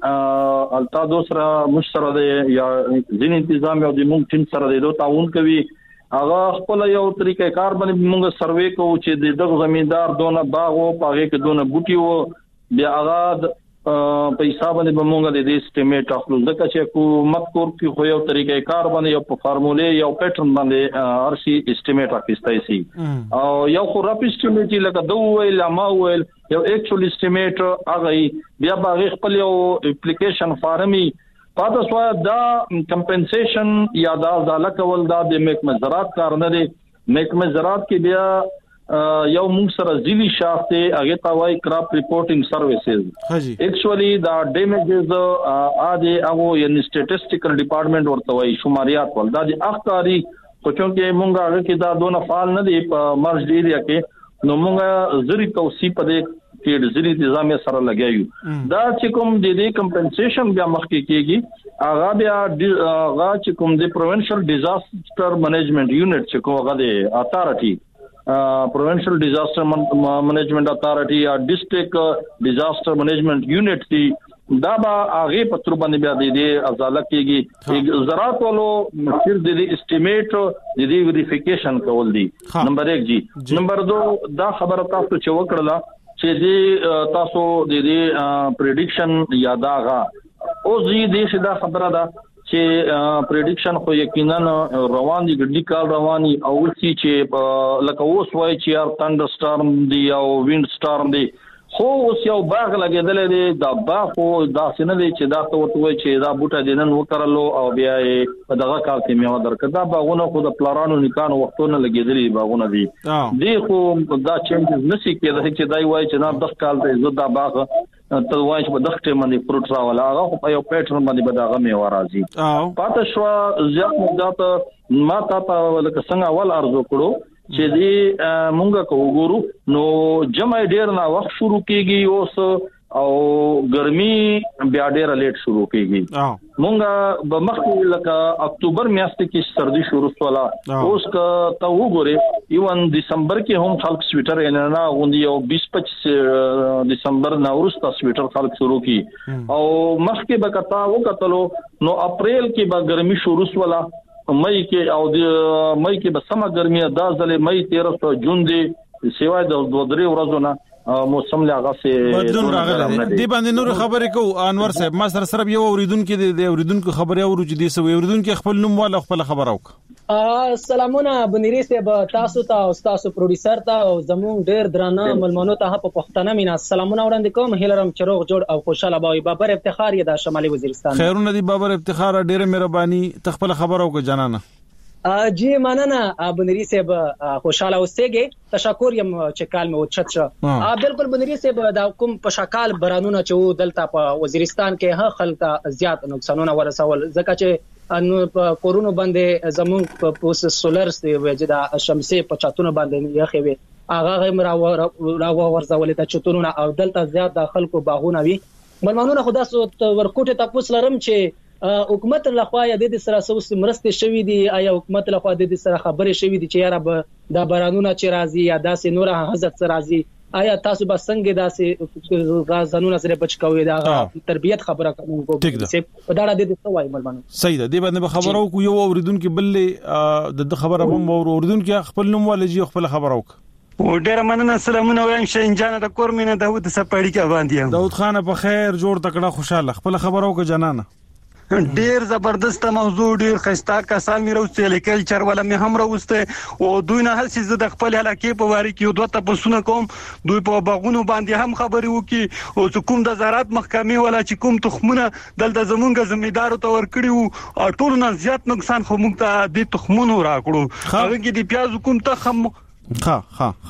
د التا دوسرا مشترک یا ځین تنظیم او د مونږ ټیم سره د تعاون کوي. هغه خپل یو طریقې کار باندې مونږ سروې کوو چې دغه زمیندار دونه باغ او پاغه کې دونه بوټي وو بیا هغه په حساب باندې مونږ د دې سټیمیټ اخلو ځکه چې حکومت کور کې خو یو طریقې کار باندې یو په فارمولې یو پیټرن باندې ارسي اسټیمیټ راکستای شي او یو خو راپ اسټیمیټ لکه دوه ویل ما ویل یو اکچوال اسټیمیټ هغه بیا باغ خپل یو اپلیکیشن فارمي پاتې سو دا کمپنسیشن یا دا ځاله کول دا د محکمه زراعت کار نه دی. محکمه زراعت کې بیا یو موږ سره ځلی شافته هغه تاوای کراپ ریپورټینګ سرویسز اکچولی دا ډیمیجز اده هغه یعنی سټیټسټیکل ډپارټمنټ ورته وای شماریات ول دا د اخکاری خو چې موږ هغه کې دا دونه فعال نه دی په مرج ایریا کې نو موږ زری توصیف پدې کې د زری نظام سره لګایو. دا چې کوم د دې کمپنسیشن بیا مخکې کېږي هغه بیا هغه چې کوم د پروینشل ډیزاستر منیجمنت یونټ چې کوم هغه د اتارټي پروینشل ډیزاستر منیجمنت اتارټي یا ډیسټریکټ ډیزاستر منیجمنت یونټ دی دا به هغه په تر باندې بیا د دې ازاله کېږي. زراعت ولو مخیر د دې اسټیمیټ د دې ویریفیکیشن کول دي. نمبر یک جی. نمبر دو دا خبره تاسو چې وکړه چې دې تاسو د دې پریډکشن یاداغه او زی دې شدا خبره ده چې پریډکشن خو یقینا روان دي ګډي کال رواني او چې لکه اوس وای چې یار تندر سټارم دی او وینډ سټارم دی خو اوس یو باغ لګیدل دی دا باغ خو دا سینه دی چې دا ته وته چې دا بوټه دینن وکړلو او بیا په دغه کال کې میوه درکړه. دا باغونه خو د پلارانو نکانو وختونه لګیدلې باغونه دي دی خو دا چینجز نشي کېدای چې دای وای چې نه د کال ته زدا باغ ته وای چې په دغه ټیم باندې فروټ راولا هغه په یو پیټرن باندې به دغه میوه راځي. پاتې شو زیات مقدار ما ته لکه څنګه اول ارزو کړو چې دې مونږه کو وګورو نو جمع ډیر نه وخت شروع کیږي اوس او ګرمي بیا ډیر لیټ شروع کیږي. مونږه په مخکې لکه اکتوبر میاشت کې سردی شروع شولا اوس کا ته وګوره ایون دسمبر کې هم خلک سویټر نه غوندي او بیس پچیس دسمبر نه ورسته سویټر خلک شروع کی او مخکې به کتا وکتلو نو اپریل کې به ګرمي شروع شولا مئی کې او د مئی کې به سم ګرمي دا ځلې مئی تیرسته جون دی سیوای د دوه درې ورځې نه موسم لاغه سي بدلون راغلی دی. باندې نور خبرې کو انور صاحب ما سره سره یو اوریدونکو د اوریدونکو خبرې اورو چې دې سو اوریدونکو خپل نوم والا خپل خبر اوک. سلامونه بنيري صاحب تاسو ته او تاسو پروډوسر ته او زموږ ډېر درانه ملمنو ته په پښتنه مینا سلامونه وړاندې کوم. هیلرم چروغ جوړ او خوشاله بوي بابر افتخار یې د شمالي وزیرستان. خیرونه دی بابر افتخار ډېر مهرباني تخپل خبر اوک جنانه. جی مننه بنيري صاحب خوشاله اوسېږي تشکر یم چې کال مې وچت شو. بالکل بنيري صاحب دا کوم په شکال برانونه چې دلته په وزیرستان کې ها خلک زیات نقصانونه ورسول ځکه چې انو په کورونو باندې زمون په سولر وجدا شمسي په چاتونو باندې یخي وي هغه غیم را ورزول ته چتونونه او دلته زیات د خلکو باغونه وي ملمنونه خدا سو ورکوټه تاسو لرم چې حکومت لخوا د دې سره سوس مرسته شوې دي آیا حکومت لخوا د دې سره خبرې شوې دي چې یاره به د بارانونو چې راځي یا داسې نور حضرت سره راځي آیا تاسو به څنګه داسې غازانونه سره بچ کوئ دا تربيت خبره کوم کو په دا د دې سوای ملمنو صحیح ده دې باندې خبرو کو یو اوریدونکو بل د خبره هم اوریدونکو خپل نوم ولجی خپل خبرو و ډیر مننه سلامونه وایم شینجان د کورمینه داوود سپاړی کې باندې داوود خان په خیر جوړ تکړه خوشاله خپل خبرو کو جنانه ډیر زبردست موضوع ډیر خستا کسان مې راوستي لیکل چر ولا مې هم راوسته او دوی نه هڅه زه د خپل علاقې په واری کې دوه تاسو کوم دوی په باغونو باندې هم خبرې وکي او کوم د زراعت محکمې ولا چې کوم تخمونه دلته زمونږ زمیدارو ته ورکړي او ټول نه زیات نقصان خو موږ ته د تخمونو راکړو هغه کې د پیاز کوم تخم ها ها ها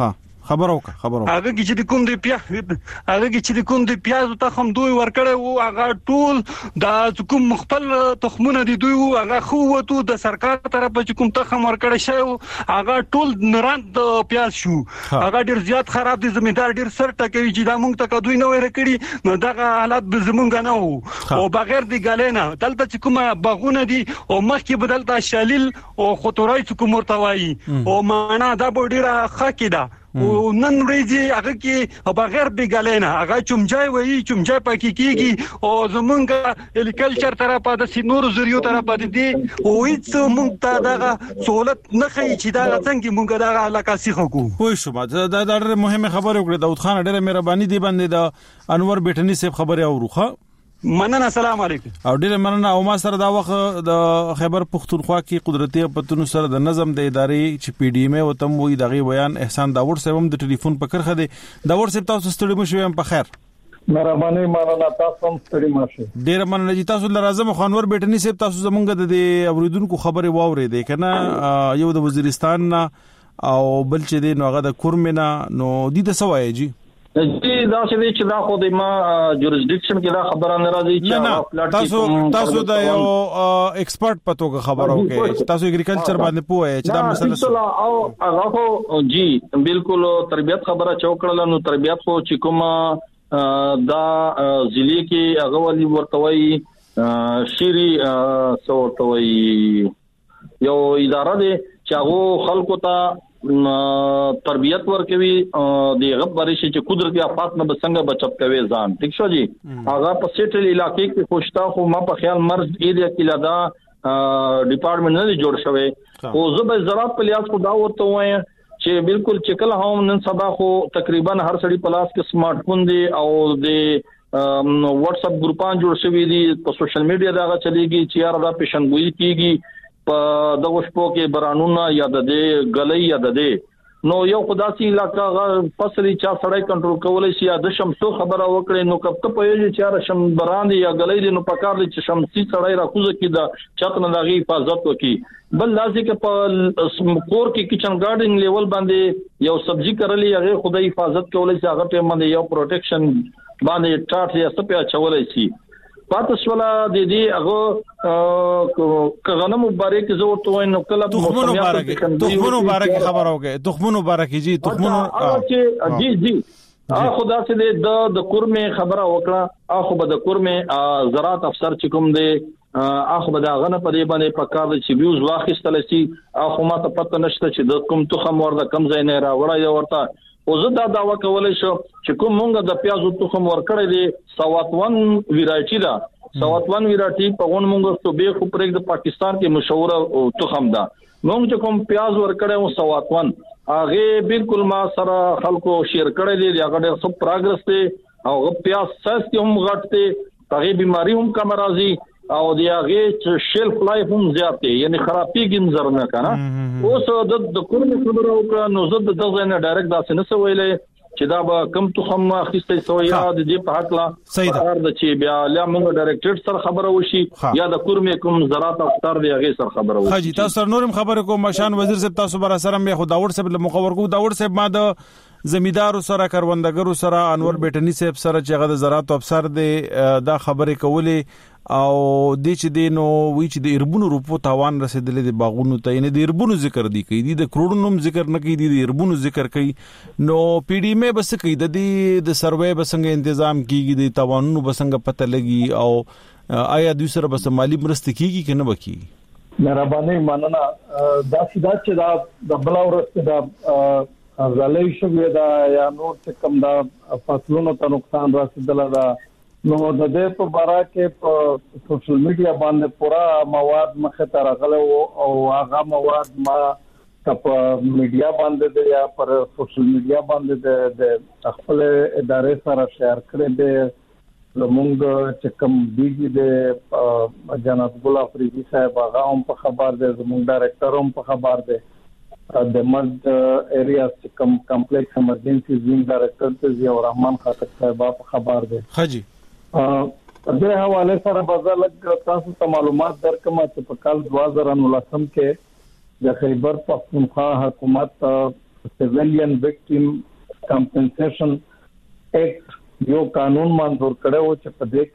خبرو کا خبرو هغه کې چې کوم دی بیا هغه کې چې کوم دی پیاز ته هم دوی ورکړې وو هغه ټول د کوم خپل تخمونه دي دوی هغه خو وته د سرکار طرف چې کوم تخم ورکړې شو هغه ټول نراند پیاز شو هغه ډیر زیات خراب دي زمیندار ډیر سر ټکوي چې دا مونږ ته دوی نه ورکړي نو دغه حالت به زمونږ نه وو او بغیر دی غلینا دلته چې کومه باغونه دي او مخکې بدلته شلیل او خطرای چې کوم ورتوي او معنا دا ډیره خکې ده او نن ورځې هغه کې بغیر بګالینا هغه چمجای وایي چمجای پکې کیږي او زمونږ الیکلچر طرفه د سینور زریو طرفه دي او هیڅ مونږ ته دا سہولت نه کوي چې دا څنګه مونږ دا علاقه سیخو کو پوه شو ما دا ډېر مهمه خبره وکړه داود خان ډېر مهرباني دی باندې دا انور بیٹنی صاحب خبره اوروخه مننه السلام علیکم او ډیره مننه او ما سره دا وخت د خیبر پختونخوا کې قدرتي پتون سره د نظم د ادارې چې پی ډی ایم او تم وې دغه بیان احسان داور صاحب هم د ټلیفون په کرخه دی داور صاحب تاسو ستړي مو شوم په خیر مهرباني مننه تاسو هم ستړي ماشه ډیره مننه چې تاسو لازم خانور بیٹنی صاحب تاسو زمونږ د اوریدونکو خبره واورې دی کنه یو د وزیرستان او بل چې دی نو هغه د کورمنا نو د څه وایي جی جی دا چې دا خو د ما جوریسډکشن کې دا خبره نه راځي چې تاسو تاسو دا یو ایکسپرت پتوګه خبرو کې تاسو اګریکلچر باندې پوهه چې دا مسله او هغه خو جی بالکل تربيت خبره چوکړل نو تربيت خو چې کوم دا ضلع کې هغه ولي ورتوي شيري سورتوي یو اداره ده چې هغه خلکو ته تربیت ورکوي د غبرې چې قدرتي آفات نه بسنګ بچت کوي ځان ٹھیک شو جی هغه په سیټل علاقې کې خوشتا خو ما په خیال مرز ایریا کې لدا ډپارټمنټ نه جوړ شوی او زه به زراعت په لیاس کو دا وته وایم چې بالکل چکل هم نن سبا خو تقریبا هر سړي پلاس کې سمارټ فون دی او د واتس اپ ګروپان جوړ شوی دي په سوشل میډیا دا چلیږي چې یار دا پیشنګوئی کیږي په دغه شپو کې برانونه یا د دې غلې یا د دې نو یو خداسي علاقہ فصلي چا سړی کنټرول کولای شي یا د شمسو خبره وکړي نو کپته په یوه چې شم بران یا غلې دي نو پکار دي چې شمسي سړی راکوزه کی دا چاته نه دغه حفاظت وکي بل لازم کې په کور کې کچن ګارډنګ لیول باندې یو سبزی کرلی هغه خدای حفاظت کولای شي هغه ته باندې یو پروټیکشن باندې ټاټ یا سپیا چولای شي پاتې ولا د دې هغه کغنه مبارک زو ته نو کله تخمونو مبارک تخمونو مبارک خبر اوګه تخمونو مبارک جی تخمونو جی جی ا خدا سي د د کورمه خبره وکړه اخو به د کورمه زراعت افسر چې کوم دی اخو به دا غنه په دې باندې پکار دي چې ویوز واخیستل شي اخو ما ته پته نشته چې د کوم تخم ورده کم ځای نه را وړا یو ورته او زه دا داوا کولای شو چې کوم مونږ د پیازو تخم ورکړی دی سواتون ویرایټی دا سواتون ویرایټی په ون مونږ صوبې خو پرېګ د پاکستان کې مشهور تخم دا مونږ چې کوم پیاز ورکړی او سواتون هغه بالکل ما سره خلکو شیر کړی دی هغه ډېر څه پروګرس دی او هغه پیاز ساس کې هم غټ دی هغه بيماري هم کم راځي او دی هغه شیلف لایف هم زیات دی یعنی خرابېږي نظر نه کنه اوس د د کومه خبره وکړه نو زه د دغه نه ډایرکټ داسې نه سویلې چې دا به کم تخم اخیستې سو یا د دې په حق لا قرار د چې بیا لا موږ ډایرکټ سره خبره وشي یا د کورمه کوم زراعت افسر دی هغه سره خبره وشي حاجی تاسو نورم خبره کوم مشان وزیر صاحب تاسو بر سره مې خو داور صاحب مخور کو داور صاحب ما د زمیدارو سره کروندګرو سره انور بیٹنی صاحب سره چې هغه د زراعت افسر دی دا خبره کولې او د چې دینو وی چې د اربونو روپو تاوان رسیدلې د باغونو ته نه د اربونو ذکر دی کوي د کروڑونو ذکر نه کوي د اربونو ذکر کوي نو پی ډی مې بس کوي د دې د سروې بسنګ تنظیم کیږي د تاوانونو بسنګ پته لګي او آیا دوی سره بس مالی مرسته کیږي کنه بکی مهرباني مننه دا سیدا چې دا د بلاورسته دا غلې شوې دا یا نور څه کم دا فصلونو ته نقصان رسیدل دا نو د دې په باره کې په سوشل میډیا باندې پورا مواد مخه ته راغله او هغه مواد ما په میډیا باندې یا پر سوشل میډیا باندې د خپل ادارې سره شیر کړی دی زمونږ چې کوم دیږي د جناب ګل افریدي صاحب هغه هم په خبر دی زمونږ ډایرکټر هم په خبر دی د مرد ایریا چې کوم کمپلیکس ایمرجنسي زین ډایرکټر ته ضیاء الرحمن خاطر صاحب په خبر دی حاجی ا دغه حواله سره بازار تاسو ته معلومات درکم چې په کال دوه هزار نولسم کې د خیبر پختونخوا حکومت سیویلین وکټیم کمپنسیشن ایکټ یو قانون منظور کړو چې په دې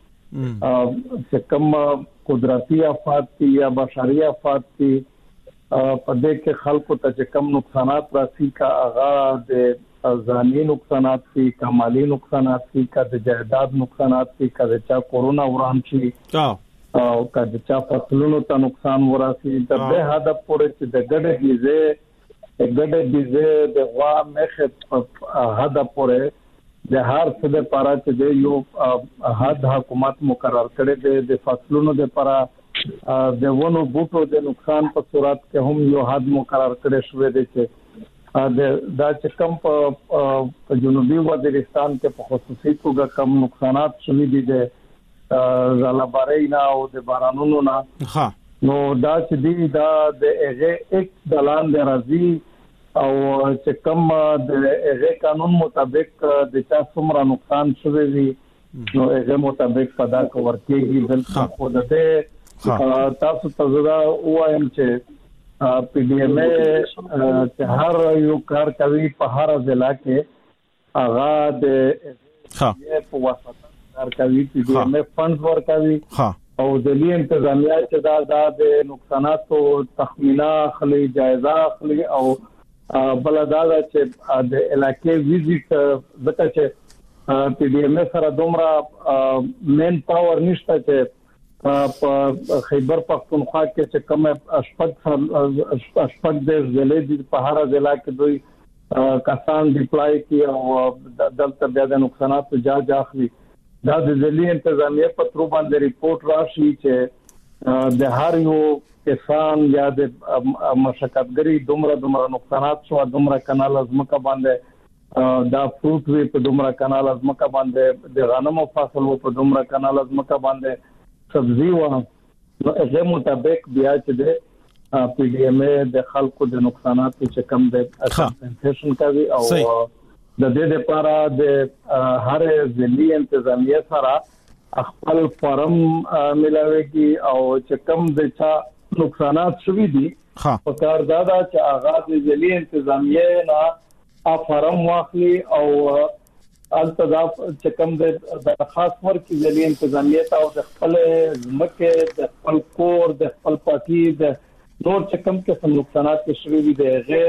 کې چې کوم قدرتي آفات دي یا بشري آفات دي په دې کې خلکو ته چې کوم نقصانات راسي کا اغا د ځاني نقصانات دي کمالي نقصانات دي کا د جائیداد نقصانات دي کا د چا کورونا وران شي او کا د چا فصلونو ته نقصان وراسي د دې هدف پورې چې د ګډه دیزه ګډه دیزه د وا مخه هدف پورې د هر څه د پاره چې د یو حد حکومت مقرر کړي د د فصلونو د پاره د ونو بوټو د نقصان په صورت کې هم یو حد مقرر کړي شوې دي چې د دا چې کم په جنوبي وزیرستان کې په خصوصي توګه کم نقصانات شوي دي د زلابارینا او د بارانونو نه ها نو دا چې دی دا د هغه یک دلان د راځي او چې کوم د هغه قانون مطابق د چا څومره نقصان شوی وي نو هغه مطابق پدا کور کېږي بلکې خو د دې تاسو ته زړه وایم چې پی ډی ایم ای چې هر یو کار کوي په هر ضلع کې هغه د ها په واسطه کار کوي پی ډی ایم ای فند ورکوي ها او د لی انتظامیه چې دا د نقصاناتو تخمینه خلی جایزه خلی او بل دا چې د علاقې ویزیټ وکړه چې پی ډی ایم سره دومره مین پاور نشته چې په خیبر پختونخوا کې چې کوم اشپک اشپک د ضلع په هر ضلع کې دوی کسان ډیپلای کی او دلته بیا د نقصاناتو جاج اخلي دا د ضلع انتظامیه په تر باندې ریپورت راشي چې د هر یو کسان یا د مشکلګری دومره دومره نقصانات شو دومره کانال ازمکه باندې دا فروټ وی په دومره کانال ازمکه باندې د غنمو فصل په دومره کانال ازمکه باندې سبزی و نو هغه مطابق بیا چې د پی ډی ایم ای د خلکو د نقصانات چې کم د کمپنسیشن کوي او د دې لپاره د هر ضلعي انتظامیه سره خپل فارم ملاويږي او چې کم د چا نقصانات شوي دي په کار دا دا چې آغاز ضلعي انتظامیه نه افرم واخلي او التضاف چې کوم د خاص ورکې ضلعي انتظامیه ته او د خپل ځمکه د خپل کور د خپل پاکي د نور چې کوم قسم نقصانات شوي دي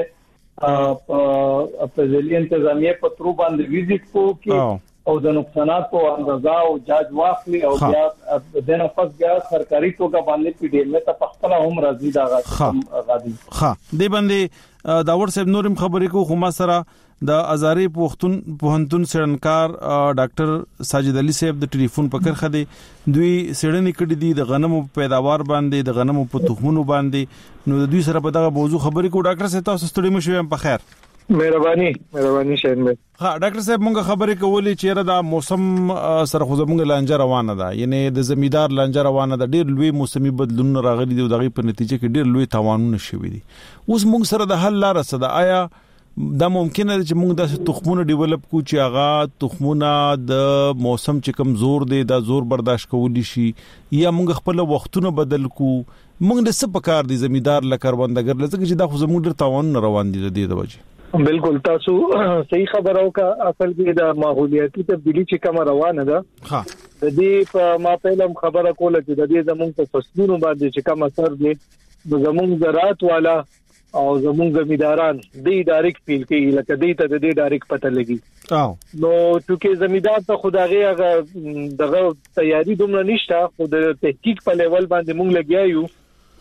دغه په ضلعي انتظامیه په تر باندې ویزیټ کوي او د نقصاناتو اندازه او جاج واخلي او بیا د نه پس بیا سرکاري توګه باندې پی ډی ایم ته پختل هم راځي دا غادي ها دې باندې دا ور صاحب نورم خبرې کو خو ما سره د ازاري پوښتون پوهنتون سړنکار ډاکټر ساجد علي صاحب د ټلیفون په کرخه دي دوی سړنې کړي دي د غنمو پیداوار باندې د غنمو په تخمونو باندې نو دوی سره په دغه موضوع خبرې کو ډاکټر صاحب تاسو ستړي مشو هم په خیر مهرباني مهرباني شاهین بھائی ها ډاکټر صاحب مونږ خبرې کولې چې را دا موسم سره خو زمونږ لانجه روانه ده یعنی د زمیدار لانجه روانه ده ډېر لوی موسمي بدلون راغلي دي او دغه په نتیجه کې ډېر لوی تاوانونه شوي دي اوس مونږ سره د حل لار څه ده آیا دا ممکن ده چې مونږ د تخمونو ډیولپ کو چې هغه تخمونه د موسم چې کم زور دی دا زور برداشت کولی شي یا مونږ خپل وختونه بدل کو مونږ د څه پکار دي زمیدار لکروندګر لکه چې دا خو زموږ ډېر تاوان روان دي د دې د وجه بالکل تاسو صحیح خبرو کا اصل کې د ماحولیاتي تبدیلی چې کوم روانه ده ها د دې په ما پهلم خبره کوله چې د دې زمونږ په فصلونو باندې چې کوم اثر دی د زمونږ زراعت والا او زمونږ زمیداران د ډایرکټ فیل کوي لکه دې ته د دې ډایرکټ پته لګي او نو چې زمیدار ته خدایغه هغه دغه تیاری دومره نشته خو د تحقیق په لیول باندې مونږ لګیایو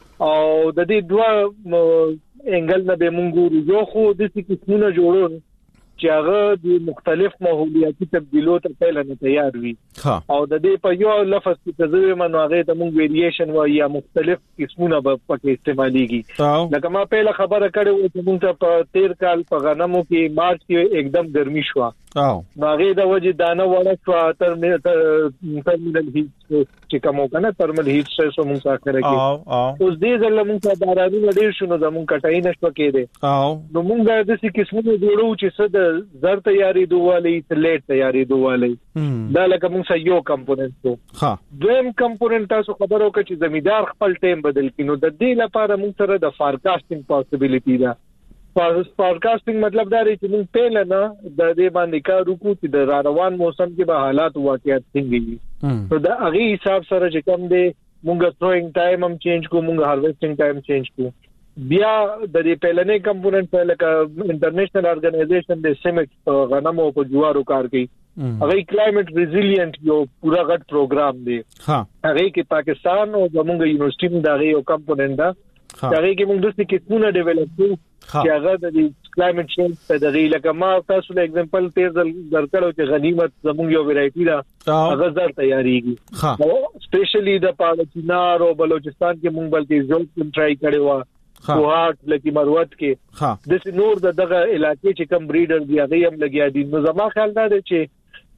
او د دې دوه انګل نه به مونږ یو خو د څه قسمونه جوړون چې هغه د مختلف ماحولیاتي تبدیلو ته پهل نه تیار وي او د دې په یو لفظ کې تزوی منو هغه د مونږ ویریشن و یا مختلف قسمونه په پکې استعماليږي لکه ما پهله خبره کړې و چې مونږ په تیر کال په غنمو کې مارچ کې एकदम ګرمي شو او هغه د وجه دانه وړه شو تر ترمینل هیټ چې کومه کنه ترمل هیټ سره مونږ سره کې اوس دې ځل مونږ باراني ډېر شنو د مونږ کټای نشو کېده او نو مونږ د دې قسمونو جوړو چې څه د زر تیاری دوالي تلیټ تیاری دوالي دا لکه مونږ سره یو کمپوننت وو ها دویم کمپوننت تاسو خبرو کې چې زمیدار خپل ټیم بدل کینو د دې لپاره مونږ سره د فارکاسټینګ پاسبিলিټی ده فارکاسټینګ مطلب دا دی چې موږ په لنه د دې باندې کار وکړو چې د روان موسم کې به حالات واقعیت څنګه وي نو دا هغه حساب سره چې کوم دی موږ تھروینګ ټایم هم چینج کوو موږ هارویسټینګ ټایم چینج کوو بیا د دې پهلنې کمپوننت په لکه انټرنیشنل ارګنایزیشن د سیمټ غنمو په جوارو کار کوي هغه کلایمټ ریزیلینټ یو پورا غټ پروګرام دی ها هغه کې پاکستان او زموږ یونیورسيټي دا یو کمپوننت دا هغه کې موږ د څه کې څونه ډیولپ کوو چې هغه د کلایمټ چینج په دغه لکه ما تاسو له اگزامپل تیر درکړو چې غنیمت زموږ یو ویرایټي دا هغه زر تیاریږي او سپیشلی د پاکستان او بلوچستان کې موږ بلکې ځل ټرای کړو وا کوهات لکه مروت کې د نور دغه علاقې چې کم بریډر دی هغه هم لګیا دي نو زما خیال دا دی چې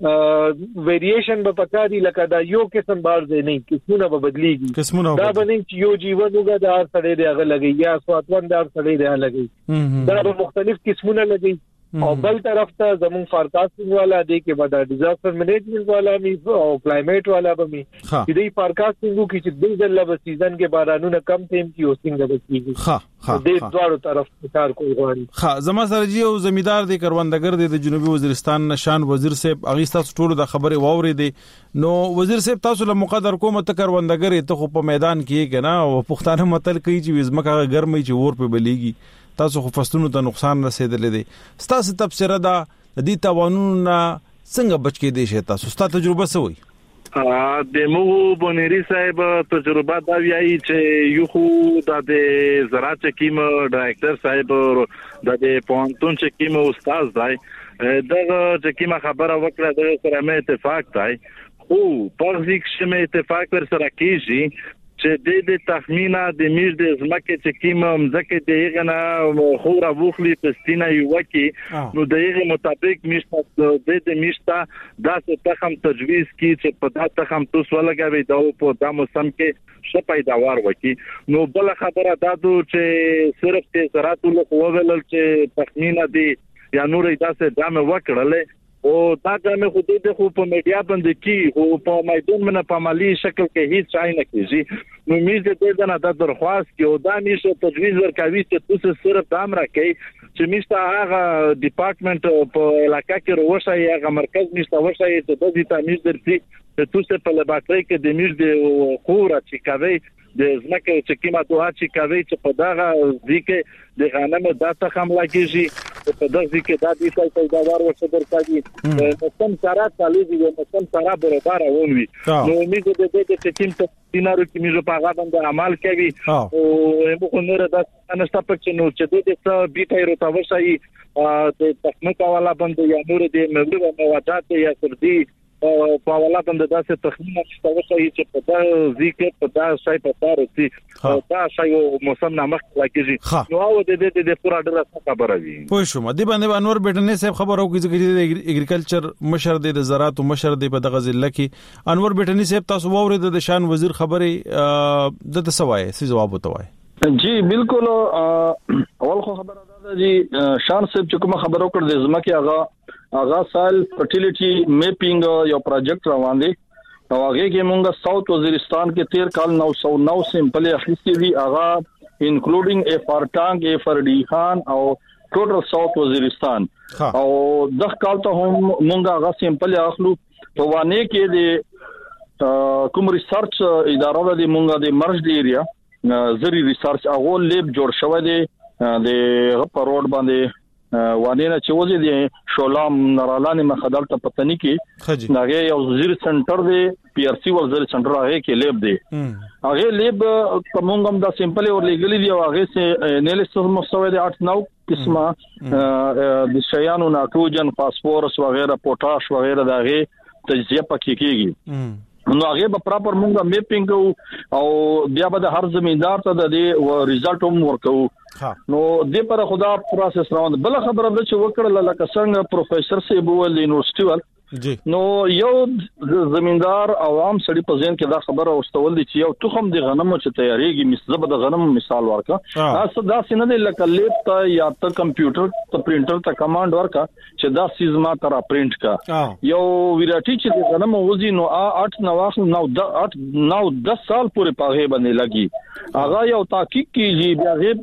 ویریشن به پکاري لکه دا یو قسم بار دی نه قسمونه به بدليږي دا به نه چې یو جیون وګدار سره دی هغه لګي یا سواتوان دار سره دی هغه لګي دا به مختلف قسمونه لګي او بل طرف ته زمون فارکاسټینګ والا دی کې ودا ډیزاستر مینجمنت والا می او کلایمټ والا به می چې دی فارکاسټینګ کې چې د ځل له سیزن کې بارانونه کم تیم کې اوسینګ به کیږي ها ها د دوه طرف کار کوي غواړي ها زما سره جی او زمیدار دی کروندګر دی د جنوبي وزیرستان نشان وزیر صاحب اغیستا ټولو د خبره واوري دی نو وزیر صاحب تاسو له مقدر کوم ته کروندګر ته خو په میدان کې کنه او پښتانه متل کوي چې وزمکه ګرمي چې ور په بلیږي تاسو خو فصلونو ته نقصان رسیدلې دي ستاسو تفسیر دا د دې توانونو څنګه بچ کې دي شه تاسو ستاسو تجربه سوي ا د مو بونری صاحب تجربه دا ویایي چې یو خو د زراعت کیم ډایرکټر صاحب د پونتون چې کیم استاد دی دغه چې کیم خبره وکړه د سره مې اتفاق دی او په ځکه چې مې اتفاق پر سره کیږي چې د دې تخمینه د میش د زمکه چې کیمه مزکه دغه نه خورا وخلی پستینه یو کې نو دغه مطابق میش د دې میشتا داسې تخم تجویز کی چې په دا تخم توسو لګوي دا په د موسم کې څه پیداوار وکي نو بل خبره دا دو چې صرف ته زراعت له وویل چې تخمینه دی یا نور داسې دامه وکړل او دا دمه خو دې خو په میډیا باندې کې او په میدان باندې په عملی شکل کې هیڅ ځای نه کیږي نو میز دې نه د درخواست کې او دا میشه تجویز ورکوي چې تاسو صرف دام راکې چې میسته هغه ډپارټمنټ په علاقې کې وروشي هغه مرکز میسته وروشي چې د دې تمیز درتي چې تاسو په لابراتوار کې د میز د خورا چې کوي د زمکه چې کیما دوه چې کوي چې په دغه ځکه د غنمو د تخم لګیږي په دغه ځکه د دې څه پیداوار ورته درکړي نو کوم سره تعلیږي نو کوم سره برابر ونوي نو امید دې دې چې تیم ته دینارو کې میزو په هغه باندې عمل کوي او موږ نور د انستا پکې نو چې دې څه بیټایرو تاسو د تخمه والا باندې یا نور دې مبلغ موادات یا سردي په والا باندې داسې تخمینه تاسو چې په دا ذکر په دا شای په تاسو چې دا شای موسم نامه لګیږي نو او د دې د پورا ډله خبره وي پوه شو مده باندې انور بیٹنې صاحب خبرو کې چې اګریکلچر مشر د زراعت او مشر د په دغه ضلع کې انور بیٹنې صاحب تاسو ووري د شان وزیر خبره د تسوای سی جواب وتوای جی بالکل اول خو خبره ده جی شان صاحب چې کوم خبرو کړ د زمکه هغه هغه سال فرټیلیټي میپینګ یو پروجیکټ روان دي او هغه کې مونږه ساوث وزیرستان کې تیر کال نو سو نو سیمپل اخیستي دي هغه انکلودینګ ا فارټانګ ا فردی خان او ټوټل ساوث وزیرستان او د کال ته هم مونږه هغه سیمپل اخلو په وانه کې د کوم ریسرچ اداره د مونږه د مرج دی ایریا زری ریسرچ هغه لیب جوړ شوی دی د په روډ باندې وانه نه چې وځي دي شولام نارالانه مخدل ته پتنی کې ناګه یو وزیر سنټر دی پی آر سی وزیر سنټر هغه کې لیب دی هغه لیب کومګم دا سیمپل اور لګلی دی هغه سه انالیسس مستوی دی اټ نو قسمه د شیانو نایتروجن فاسفورس وغیرہ پوتاش وغیرہ دغه تجزیه پکې کیږي نو هغه به پراپر مونږه میپینګ او بیا به هر زمیندار ته د ریزلټ هم ورکو نو دې پر خدا پروسس روان بل خبره ده چې وکړه لکه څنګه پروفیسور سی بوول یونیورسيټي ول جی نو یو زمیندار عوام سړي په ځین کې دا خبره واستول دي چې یو تخم د غنمو چې تیاریږي مثبت د غنمو مثال ورکا تاسو دا سینه د لکه لیپ ته یا ته کمپیوټر ته پرینټر ته کمانډ ورکا چې دا سیزما ترا پرینټ کا یو ویراټی چې د غنمو وزي نو اټ نو واخل نو د اټ نو دس سال پورې پاغه باندې لګي هغه یو تحقیق کیږي بیا غي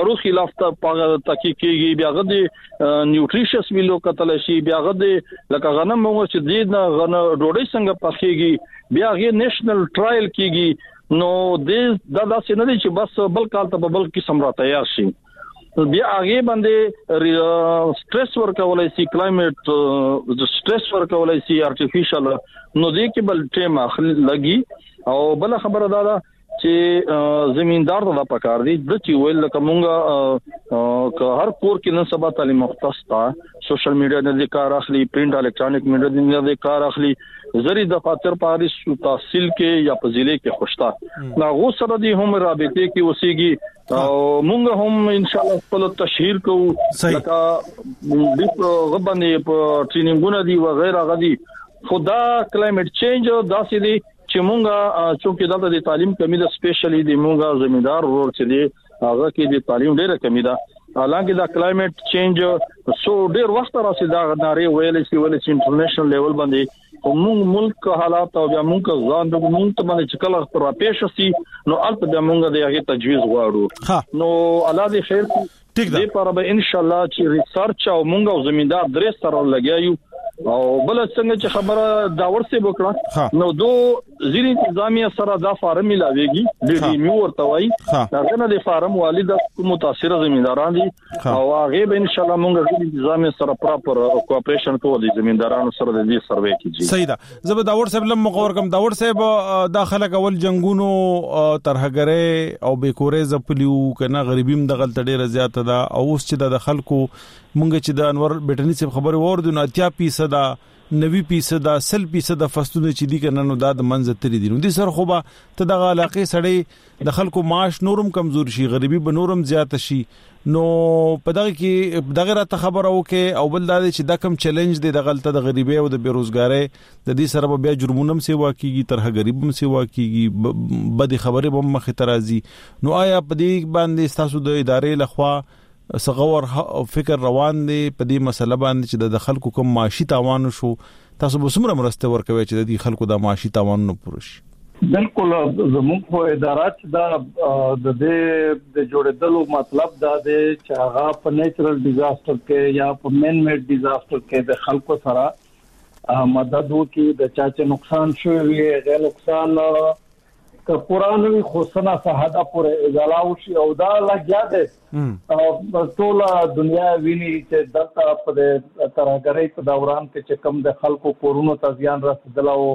جاړو خلاف ته تحقیق کیږي بیا غد نیوټریشس ویلو کتل شي بیا غد لکه غنم مو چې د غنه ډوډۍ څنګه پخېږي بیا غي نېشنل ټرایل کیږي نو د دا داسې نه دي چې بس بل کال ته بل قسم را تیار شي بیا هغه باندې سټرس ورکولای شي کلایمټ سټرس ورکولای شي ارټیفیشل نو دې کې بل ټیم اخلي لګي او بل خبره دا ده چې زمیندار ته پکار دي د چې ویل لکه مونږه که هر کور کې نن سبا تعلیم مختص تا سوشل میډیا نه کار اخلي پرینټ الکترونیک میډیا نه کار اخلي زری د فاتر پاریس تحصیل کې یا پزیله کې خوشتا نا غو سره دي هم رابطه کې وسیږي او مونږ هم ان شاء الله خپل تشهیر کوو لکه د غبنې په ټریننګونه دي و غیره غدي خدا کلایمټ چینج داسې دي چې مونږه چې دلته د تعلیم کمی ده سپیشلی د مونږه زمیندار ورور چې دی هغه کې د تعلیم ډیره کمی ده حالانکه دا کلایمټ چینج سو ډیر وخت راځي دا ناری ویل شي ول چې انټرنیشنل لیول باندې موږ ملک حالات او بیا موږ ځان د موږ ته باندې چې کله پر پېښ شي نو البته بیا موږ د هغه تجویز غواړو نو الله دې خیر ټیک ده دې پر به ان شاء الله چې ریسرچ او موږ او زمیندار درې سره لګیایو او بل څنګه چې خبره داور سي وکړه نو دو زیر انتظامیه سره دا فارم ملاويږي د دې میو ورته وای دا نه د فارم والد متاثر زمینداران دي او هغه به ان شاء الله موږ د انتظامیه سره پراپر کوآپریشن کوو د زمیندارانو سره د دې سروې کیږي صحیح ده زبر داور صاحب لم مقور کم داور صاحب داخله کول جنگونو ترهګره او بیکورې زپلیو کنه غریبیم د غلط ډیره زیاته ده او اوس چې د خلکو مونږ چې د انور بیٹنی صاحب خبره وردو نه اتیا فیصد نوي فیصد سل فیصد فصلونه چې دي کنه نو د منځ تری دي نو د سر خو به ته د علاقې سړی د خلکو معاش نورم کمزور شي غریبي به نورم زیات شي نو په دغه کې دغه راته خبره وکي او بل دا چې دا کم چیلنج دی د غلطه د غریبي او د بیروزګاری د دې سره بیا جرمونم سیوا کیږي ترهه غریبم سیوا کیږي بد خبره به مخ ترازی نو آیا په دې باندې تاسو د ادارې لخوا سغور فکر روان دي په دې مسله باندې چې د خلکو کوم معاشي تاوان شو تاسو به څومره مرسته ورکوي چې د خلکو د معاشي تاوان نه پوره شي بالکل زموږ په ادارات دا د دې د جوړېدلو مطلب دا دی چې هغه په نیچرل ډیزاستر کې یا په مین میډ ډیزاستر کې د خلکو سره مدد وکړي د چا چې نقصان شوی غیر نقصان که پرانوي خوشنه صحاده پورې ازاله وشي او دا لګیا ده او ټول دنیا ویني چې دلته په ترهګرۍ په دوران کې چې کم د خلکو کورونو ته ځان رسیدلو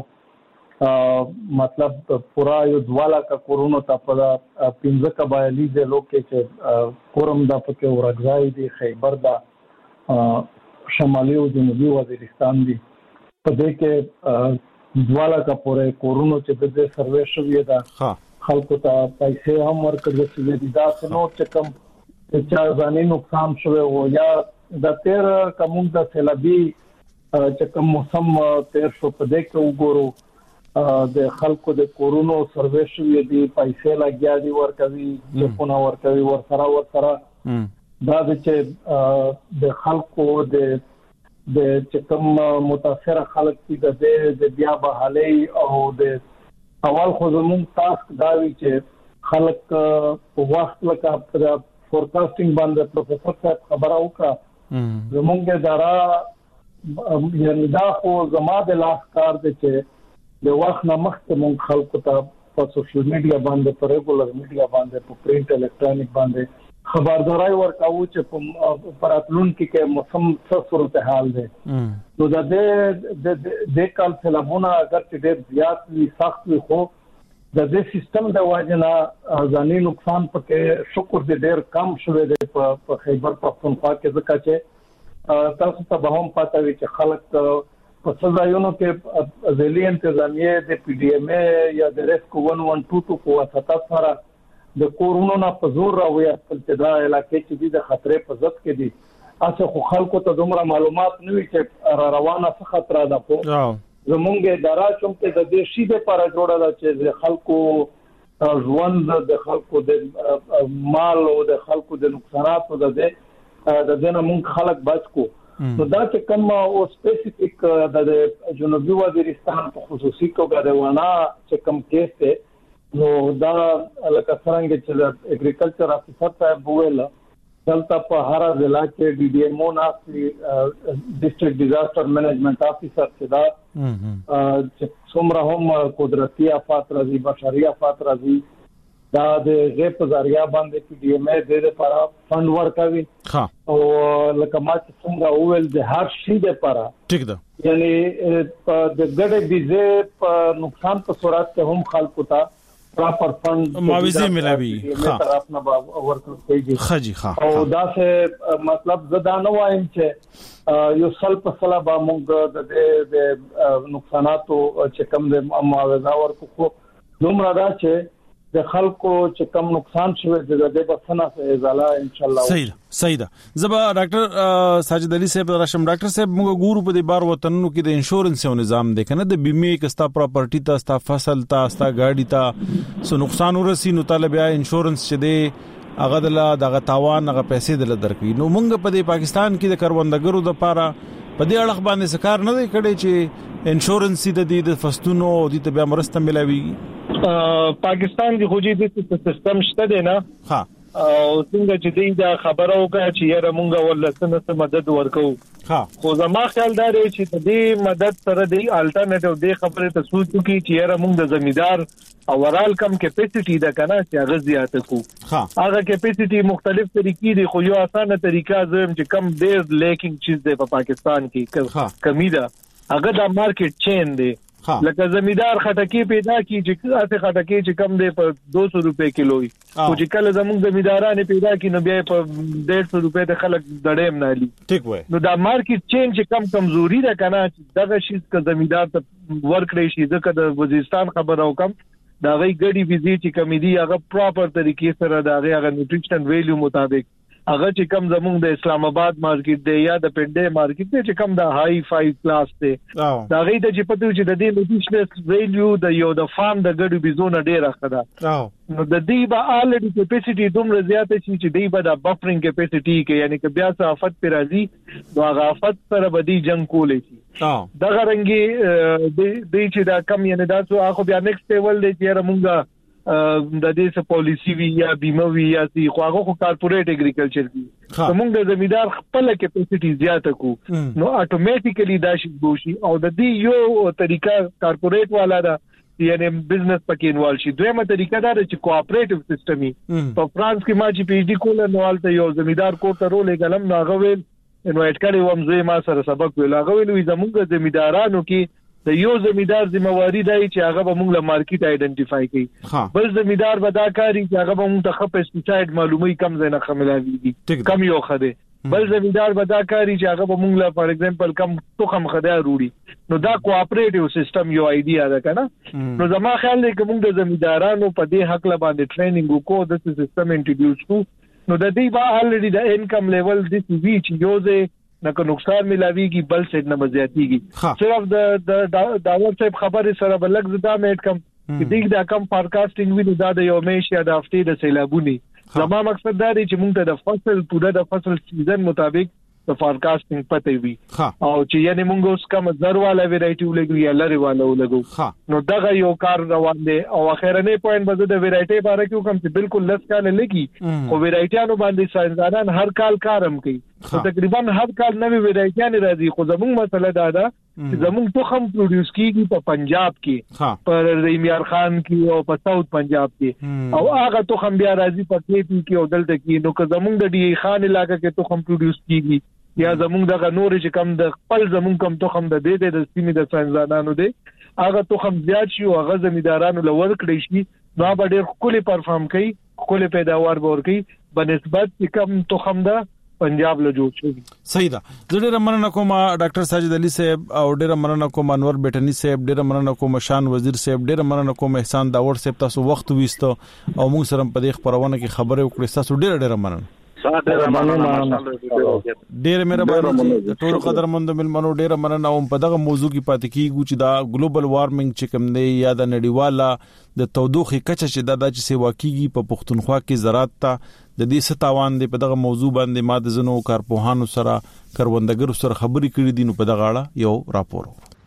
مطلب پورا یو دواله کا کورونو ته په پنځه قبایلی د لوکې چې کورم د پکې ورغځای دي خیبر دا شمالي او جنوبي وزیرستان دي په دې کې دواله کا پورې کورونو چې د سروې شوې ده خلکو ته پیسې هم ورکړل شوې دا څنو چې کم چې ځاني نقصان شوی او یا د تیر کوم د سیلابي چې کوم موسم تیر شو په دې کې وګورو د خلکو د کورونو سروې شوې دي پیسې لګیا دي ورکوي چې پونه ورکوي ورسره ورسره دا چې د خلکو د د چې کوم متاثر خلک چې د د بیا بحالي او د اول خو زموږ تاسک دا وی چې خلک په وخت لکه فورکاسټینګ باندې پروفیسور صاحب خبره وکړه زموږ اداره یعنی دا خو زما د لاس کار دی چې د وخت نه مخکې موږ خلکو ته په سوشل میډیا باندې په ریګولر میډیا باندې په پرینټ الکترونیک باندې خبرداري ورکاو چې په راتلون کې کې موسم څه صورتحال دی نو د دې د کال سلامونه اگر چې ډېر زیات وي سخت وي خو د دې سیستم د واجنه ځاني نقصان پکې شکر دې ډېر کم شوی دی په خیبر پختونخوا کې ځکه چې تاسو ته به هم پاتې وي چې خلک په سزايونو کې ځلي انتظامیه د پی ډی ایم ای یا د ریسک ون ون ټو ټو په واسطه سره د کورونو نه په زور راوي خپل تدا علاقې چې د خطرې په ضد کې دي اسه خو خلکو ته دومره معلومات نه وي چې را روانه څه خطر ده په زمونږه اداره چې د دې شی د لپاره جوړه ده چې خلکو ژوند د خلکو د مال او د خلکو د نقصاناتو د د دنه مونږ خلک بچ کو نو دا چې کوم او سپیسیفیک د جنوبي وزیرستان په خصوصي توګه د ونه چې کوم کیس ته نو دا لکه څنګه چې د اګریکلچر افیسر صاحب وویل دلته په هر ضلع کې ډي ډي ایم او ناسي ډیسټریکټ ډیزاستر مینجمنت افیسر چې دا چې څومره هم قدرتي آفات راځي بشري آفات راځي دا د غیب ذریعہ باندې پی ډی ایم ای د لپاره فند ورکوي ها او لکه ما چې څنګه وویل د هر شي لپاره ٹھیک ده یعنی د ګډه بيزه په نقصان په صورت کې هم خلکو ته پراپر فند معاوضه ملوي ها طرف نه ورکوي خجي ها او دا څه مطلب زدا نه وایم چې یو سل په سلا به موږ د نقصاناتو چې کم د معاوضه ورکو دومره دا چې د خلکو چې کم نقصان شوی د دې بسنه ازاله ان شاء الله صحیح صحیح ده زبا ډاکټر ساجد علي صاحب راشم ډاکټر صاحب موږ ګورو په دې بار وطنونو کې د انشورنس یو نظام دی کنه د بیمه کستا پراپرټی ته ستا فصل ته ستا گاډي ته سو نقصان ورسي نو طالبیا انشورنس چې دی هغه دغه تاوان هغه پیسې دل درکوي نو موږ په دې پاکستان کې د کروندګرو د پاره په دې اړه باندې سکار نه دی کړی چې انشورنس د د فستونو د ته بیا مرسته ملوي پاکستان دی خوجي د سیستم شته دی نه ها او څنګه چې دی دا خبره وکړه چې یاره مونږ ولسنه څه مدد ورکو ها خو زما خیال دا دی چې دې مدد سره دی الټرنیټیو دی خبره ته سوچ کی چې یاره مونږ د زمیدار اورال کم کیپاسټی دا کنه چې هغه زیاته کو ها هغه کیپاسټی مختلف طریقې دي خو یو اسانه طریقه زم چې کم ډیر لیکینګ چیز دی په پاکستان کې کمی ده هغه د مارکیټ چین دی لکه زمیدار خټکی پیدا کی چې اسه خټکی چې کم دی په دو سو روپے کیلو وي او چې کله زموږ زمیدارانه پیدا کی نو بیا په ډیढ़ سو روپے د خلک دړېم نه لي ٹھیک وای نو دا مارکیټ چین چې کم کمزوري ده کنه دغه شي ک زمیدار ته ورکړي شي ځکه د وزیرستان خبرو کم دا غي ګډي ویزیټ چې کمی دی هغه پراپر طریقې سره دا هغه نیوټریشن ویلیو مطابق هغه چې کم زموږ د اسلام آباد مارکیټ دی یا د پنډه مارکیټ دی چې کم د هاي فای کلاس دی دا غي د چې پته چې د دې نیوټریشنل ویلیو د یو د فارم د ګډو بيزونه ډیره خدا نو د دې به الریډي کیپاسټی دومره زیاته شي چې دې به د بفرینګ کیپاسټی کې یعنی که بیا څه افت پر راځي نو هغه افت سره به دې جنگ کولې شي دا غرنګي د چې دا کم یعنی دا څو اخو بیا نیکسټ لیول دی چې موږ د دې څه پالیسی وی یا بیمه وی یا سی خو هغه خو کارپوریټ اګریکلچر دی موږ د زمیدار خپل کیپاسټی زیاته کو نو اتوماتیکلی دا شي دوشي او د دې یو طریقہ کارپوریټ والا دا یعنی بزنس پکې انوال شي دویمه طریقہ دا چې کوآپریټیو سیستم ای په فرانس کې ما چې پی ایچ ډی کول نو حالت یو زمیدار کو ته رولې کلم نو هغه ویل انوایټ کړي وم زه ما سره سبق ویل هغه ویل زموږ زمیدارانو کې د یو زمیدار ذمہواری دی چې هغه به موږ له مارکیټ آیډنټیفای کړي بل زمیدار به دا کاری چې هغه به موږ ته خپ پیسټیساید معلومي کم زنه خملاوي کم یو خده بل زمیدار به دا کاری چې هغه به موږ له فار ایگزامپل کم توخم خده وروړي نو دا کوآپریټیو سیستم یو ایډیا ده کنه نو زما خیال دی چې موږ د زمیدارانو په دې حق لا باندې ټریننګ وکړو د سیستم انټروډیوس کو نو د دې با الریډي د انکم لیول د سی وی چې یوزه نکه نقصان ملاویږي بل سیټ نه مزياتيږي صرف د داور صاحب خبره سره بلګ زدا میټ کم چې دغه د کم فارکاسټینګ ویني دا د یو میشیا د هفته د سیلابونی زما مقصد دا دی چې موږ ته د فصل پوره د فصل سیزن مطابق د فارکاسټینګ پته وي او چې یعنی موږ اوس کوم زر والا ویرایټي ولګو یا لری والا ولګو نو دغه یو کار روان دی او اخرنه پوینټ بده د ویرایټي باره کې کوم چې بالکل لس کال لګي او ویرایټیانو باندې ساينسدانان هر کال کارم کوي تقریبا هر کال نوې ویرایټیان راځي خو زموږ مسله دا ده چې زموږ توخم پروډوس کیږي په پنجاب کې پر ریمیار خان کې او په ساوث پنجاب کې او هغه توخم بیا راځي په کیپی کې او دلته کې نو که زموږ د ډی خان علاقې کې توخم پروډوس کیږي یا زموږ دغه نور چې کم د خپل زموږ کم توخم د دې د سیمې د ساينسدانانو دی هغه توخم زیات شي او هغه زمیدارانو لور کړی شي نو به ډېر خولي پرفارم کوي خولي پیداوار به ورکي بنسبت چې کم توخم ده پنجاب له جوړ شي صحیح ده ډېر مننه کوم ډاکټر ساجد علي صاحب او ډېر مننه کوم انور بیٹنی صاحب ډېر مننه کوم شان وزیر صاحب ډېر مننه کوم احسان داور صاحب تاسو وخت وېستو او موږ سره په دې خبرونه کې خبرې وکړې تاسو ډېر ډېر مننه ډېر مهرباني د ټول قدرمند ملمنو ډېر مننه او په دغه موضوع کې پاتې کیږو چې دا ګلوبل وارمنګ چې کوم دی یا د نړیواله د تودوخې کچه چې دا د چې واقعي په پښتونخوا کې زراعت ته د دې ستاوان دی په دغه موضوع باندې ما د زنو کارپوهانو سره کروندګرو سره خبرې کړې دي نو په دغه اړه یو راپور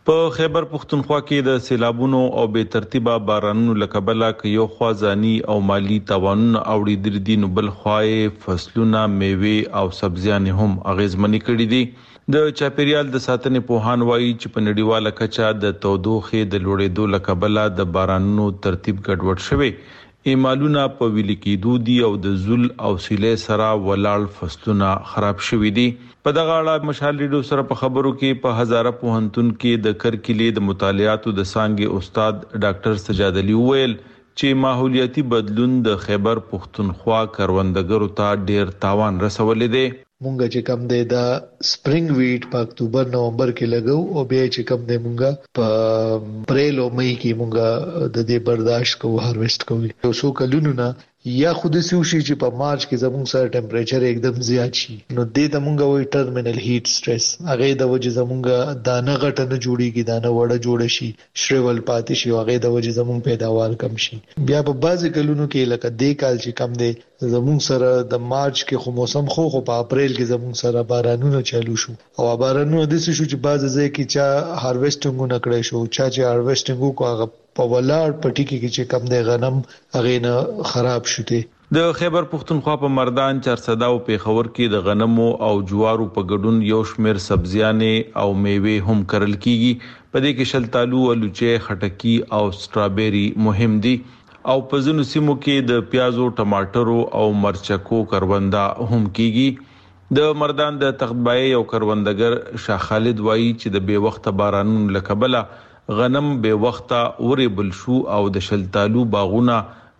په خیبر پختونخوا کې د سیلابونو او بے ترتیبه بارانونو لکبله کې یو خوازانی او مالی تاوانونه اوړي د دین بل خوای فصلونه میوه او سبزیان هم اغیزمنې کړې دي د چاپیریال د ساتنې پوهان وایي چې په نړیواله کچه د تودوخې د لوړېدو لکبله د بارانونو ترتیب ګډوډ شوی ایمالونه په ویل کېدو دي او د زول او سیلې سره ولاړ فصلونه خراب شوي دي په دغه اړه مشال ریډیو سره په خبرو کې په هزاره پوهنتون کې د کرکلې د مطالعاتو د څانګې استاد ډاکټر سجاد علي ویل چې ماحولیاتي بدلون د خیبر پختونخوا کروندګرو ته ډیر تاوان رسولې دي مونږ چې کم دی دا سپرینګ ویټ په اکتوبر نومبر کې لګو او بیا چې کم دی مونږ په اپریل او مئی کې مونږ د دې برداشت کوو هارویسټ کوو یو څو کلونو نه یا خود سوشي چې په مارچ کې زموږ سره ټمپریچر एकदम زیات شي نو دې د مونږ وې ټرمینل هیټ سټرس هغه د وجه زموږ دانه غټه نه جوړیږي دانه وړه جوړ شي شریول پاتې شي هغه د وجه زموږ پیداوار کم شي بیا په بعضی کلونو کې لکه دې کال چې کم دی زموږ سره د مارچ کې خو موسم خو خو په اپریل کې زموږ سره بارانونه چالو شو او بارانونه د څه شو چې بعضی ځای کې چا هارویسټینګ نه کړی شو چا چې هارویسټینګ کو هغه په ولاړ پټی کې چې کم دی غنم هغه نه خراب شوه د خیبر پختونخوا په مردان چارسده او پیښور کې د غنمو او جوارو په ګډون یو شمیر سبزیانې او میوه هم کرل کیږي په دې کې شلتالو الوچې خټکی او سټرابيري مهم دي او په ځینو سیمو کې د پیازو ټماټرو او مرچکو کروندا هم کیږي د مردان د تختبای یو کروندګر شاه خالد وایي چې د بے وخت بارانونو لکبله غنم به وخته ورېبل شو او د شلتالو باغونه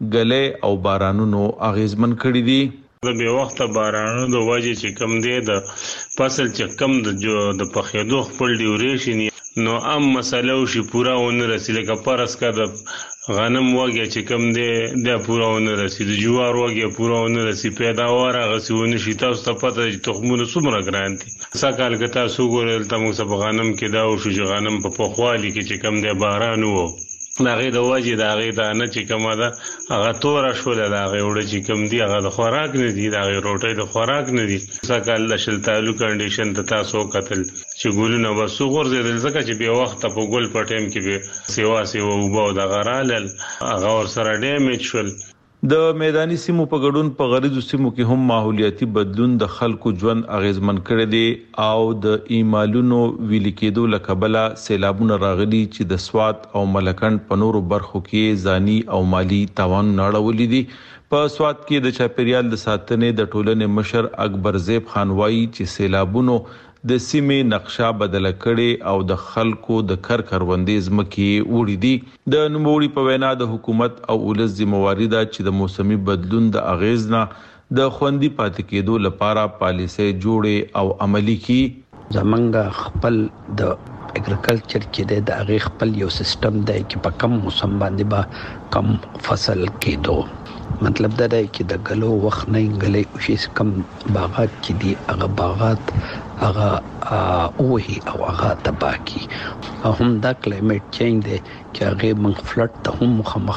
غلې او بارانونو اغیزمن کړی دي د به وخته بارانونو د وجه چې کم دی د فصل چې کم د د پخېدو خپل ډیوریشن نو ام مسله شي پورا ون رسیدل کا پرس کا د غنم وګه چې کم دی د پورا ون رسید جوار وګه پورا ون رسید پیداوار غسیونه شي تاسو ته پته چې تخمونه څومره ګران دي سکهال که تاسو ګورل تاسو سب غنم کې دا او شو غنم په پخوالي کې چې کم دی باران وو هغه د واجی د هغه د نه چې کومه ده هغه تور شول د هغه وړ چې کم دی هغه د خوراک نه دی د هغه روټي د خوراک نه دی سکهال شل تعلق کنډیشن ته تاسو قتل چې ګولونه وسو غورځیدل ځکه چې به وخت په ګول په ټیم کې به سیوا سیوا وبو د غرالل هغه ور سره ډیمیج شول د میداني سیمو په ګډون په غریزو سیمو کې هم ماحولیاتي بدلون د خلکو ژوند اغیزمن کړي دي او د ایمالونو ویل کېدو لکبله سیلابونه راغلي چې د سوات او ملکند په نورو برخو کې ځاني او مالی تاوان نړولې دي په سوات کې د چاپیریال د ساتنې د ټولنې مشر اکبر زیب خان وایي چې سیلابونو د سیمې نقشه بدل کړي او د خلکو د کر کروندې زمکي وړي دي د نوموړي په وینا د حکومت او ولس ذمہواری ده چې د موسمي بدلون د اغیزنا د خوندي پاتې کېدو لپاره پالیسي جوړي او عملی کړي زمونږ خپل د اګریکلچر کې د هغه خپل یو سیستم دی چې په کم موسم باندې با کم فصل کېدو مطلب دا دی چې د غلو وخت نه غلې او شي کم باغات کې دي هغه باغات هغه اوهي او هغه تباکی هم دا کلایمټ چینج دی چې هغه من فلټ ته هم مخامخ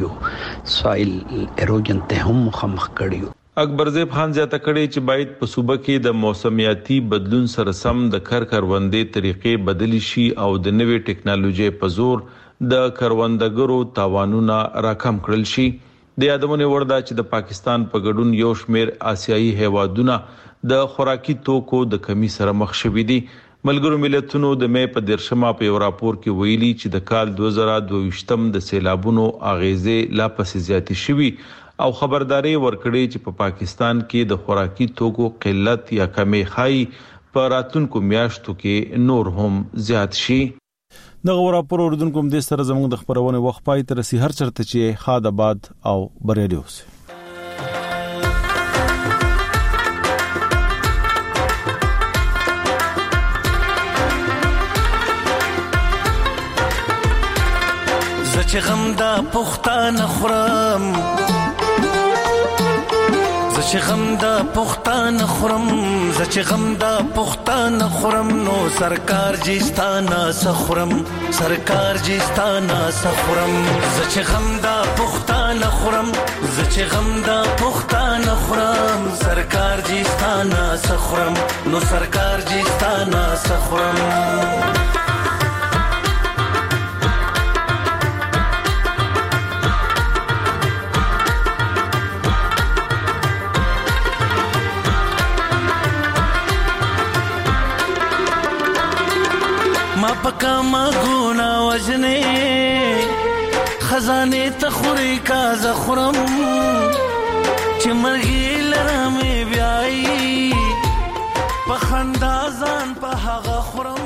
کړیو سوایل ایروجن ته هم مخامخ کړیو اکبر زیب خان زیاته کړي چې باید په صوبه کې د موسمیاتي بدلون سره سم د کر کروندې طریقې بدلی شي او د نوې ټکنالوژي په زور د کروندګرو تاوانونه راکم کړل شي د یادونه وردا چې د پاکستان په ګډون یو شمیر آسیایي هیوادونه د خوراکي توکو د کمی سره مخ شوي دي ملګرو ملتونو د مې په درشمه په یو راپور کې ویلي چې د کال دوه زره دوه ویشتم د سیلابونو اغیزې لا پسې زیاتې شوي او خبرداري ورکړي چې په پا پاکستان کې د خوراکي توکو قلت یا کمی خای په راتلونکو میاشتو کې نور هم زیات شي دغه راپور اوردونکو د سره زموږ د خبرونه وخت پای تر سي هر چرته چې خاد آباد او بریالي اوسه زچ غم دا پختان خورم زچ غم دا پختان خورم زچ غم دا پختان خورم نو سرکار جستانا سخورم سرکار جستانا سخورم زچ غم دا پختان خورم زچ غم دا پختان خورم سرکار جستانا سخورم نو سرکار جستانا سخورم ما پکا ما ګونا وجنه خزانه تخوري کا زخرم چې مرګي لرمه بیاي په خندا ځان په هغه خورم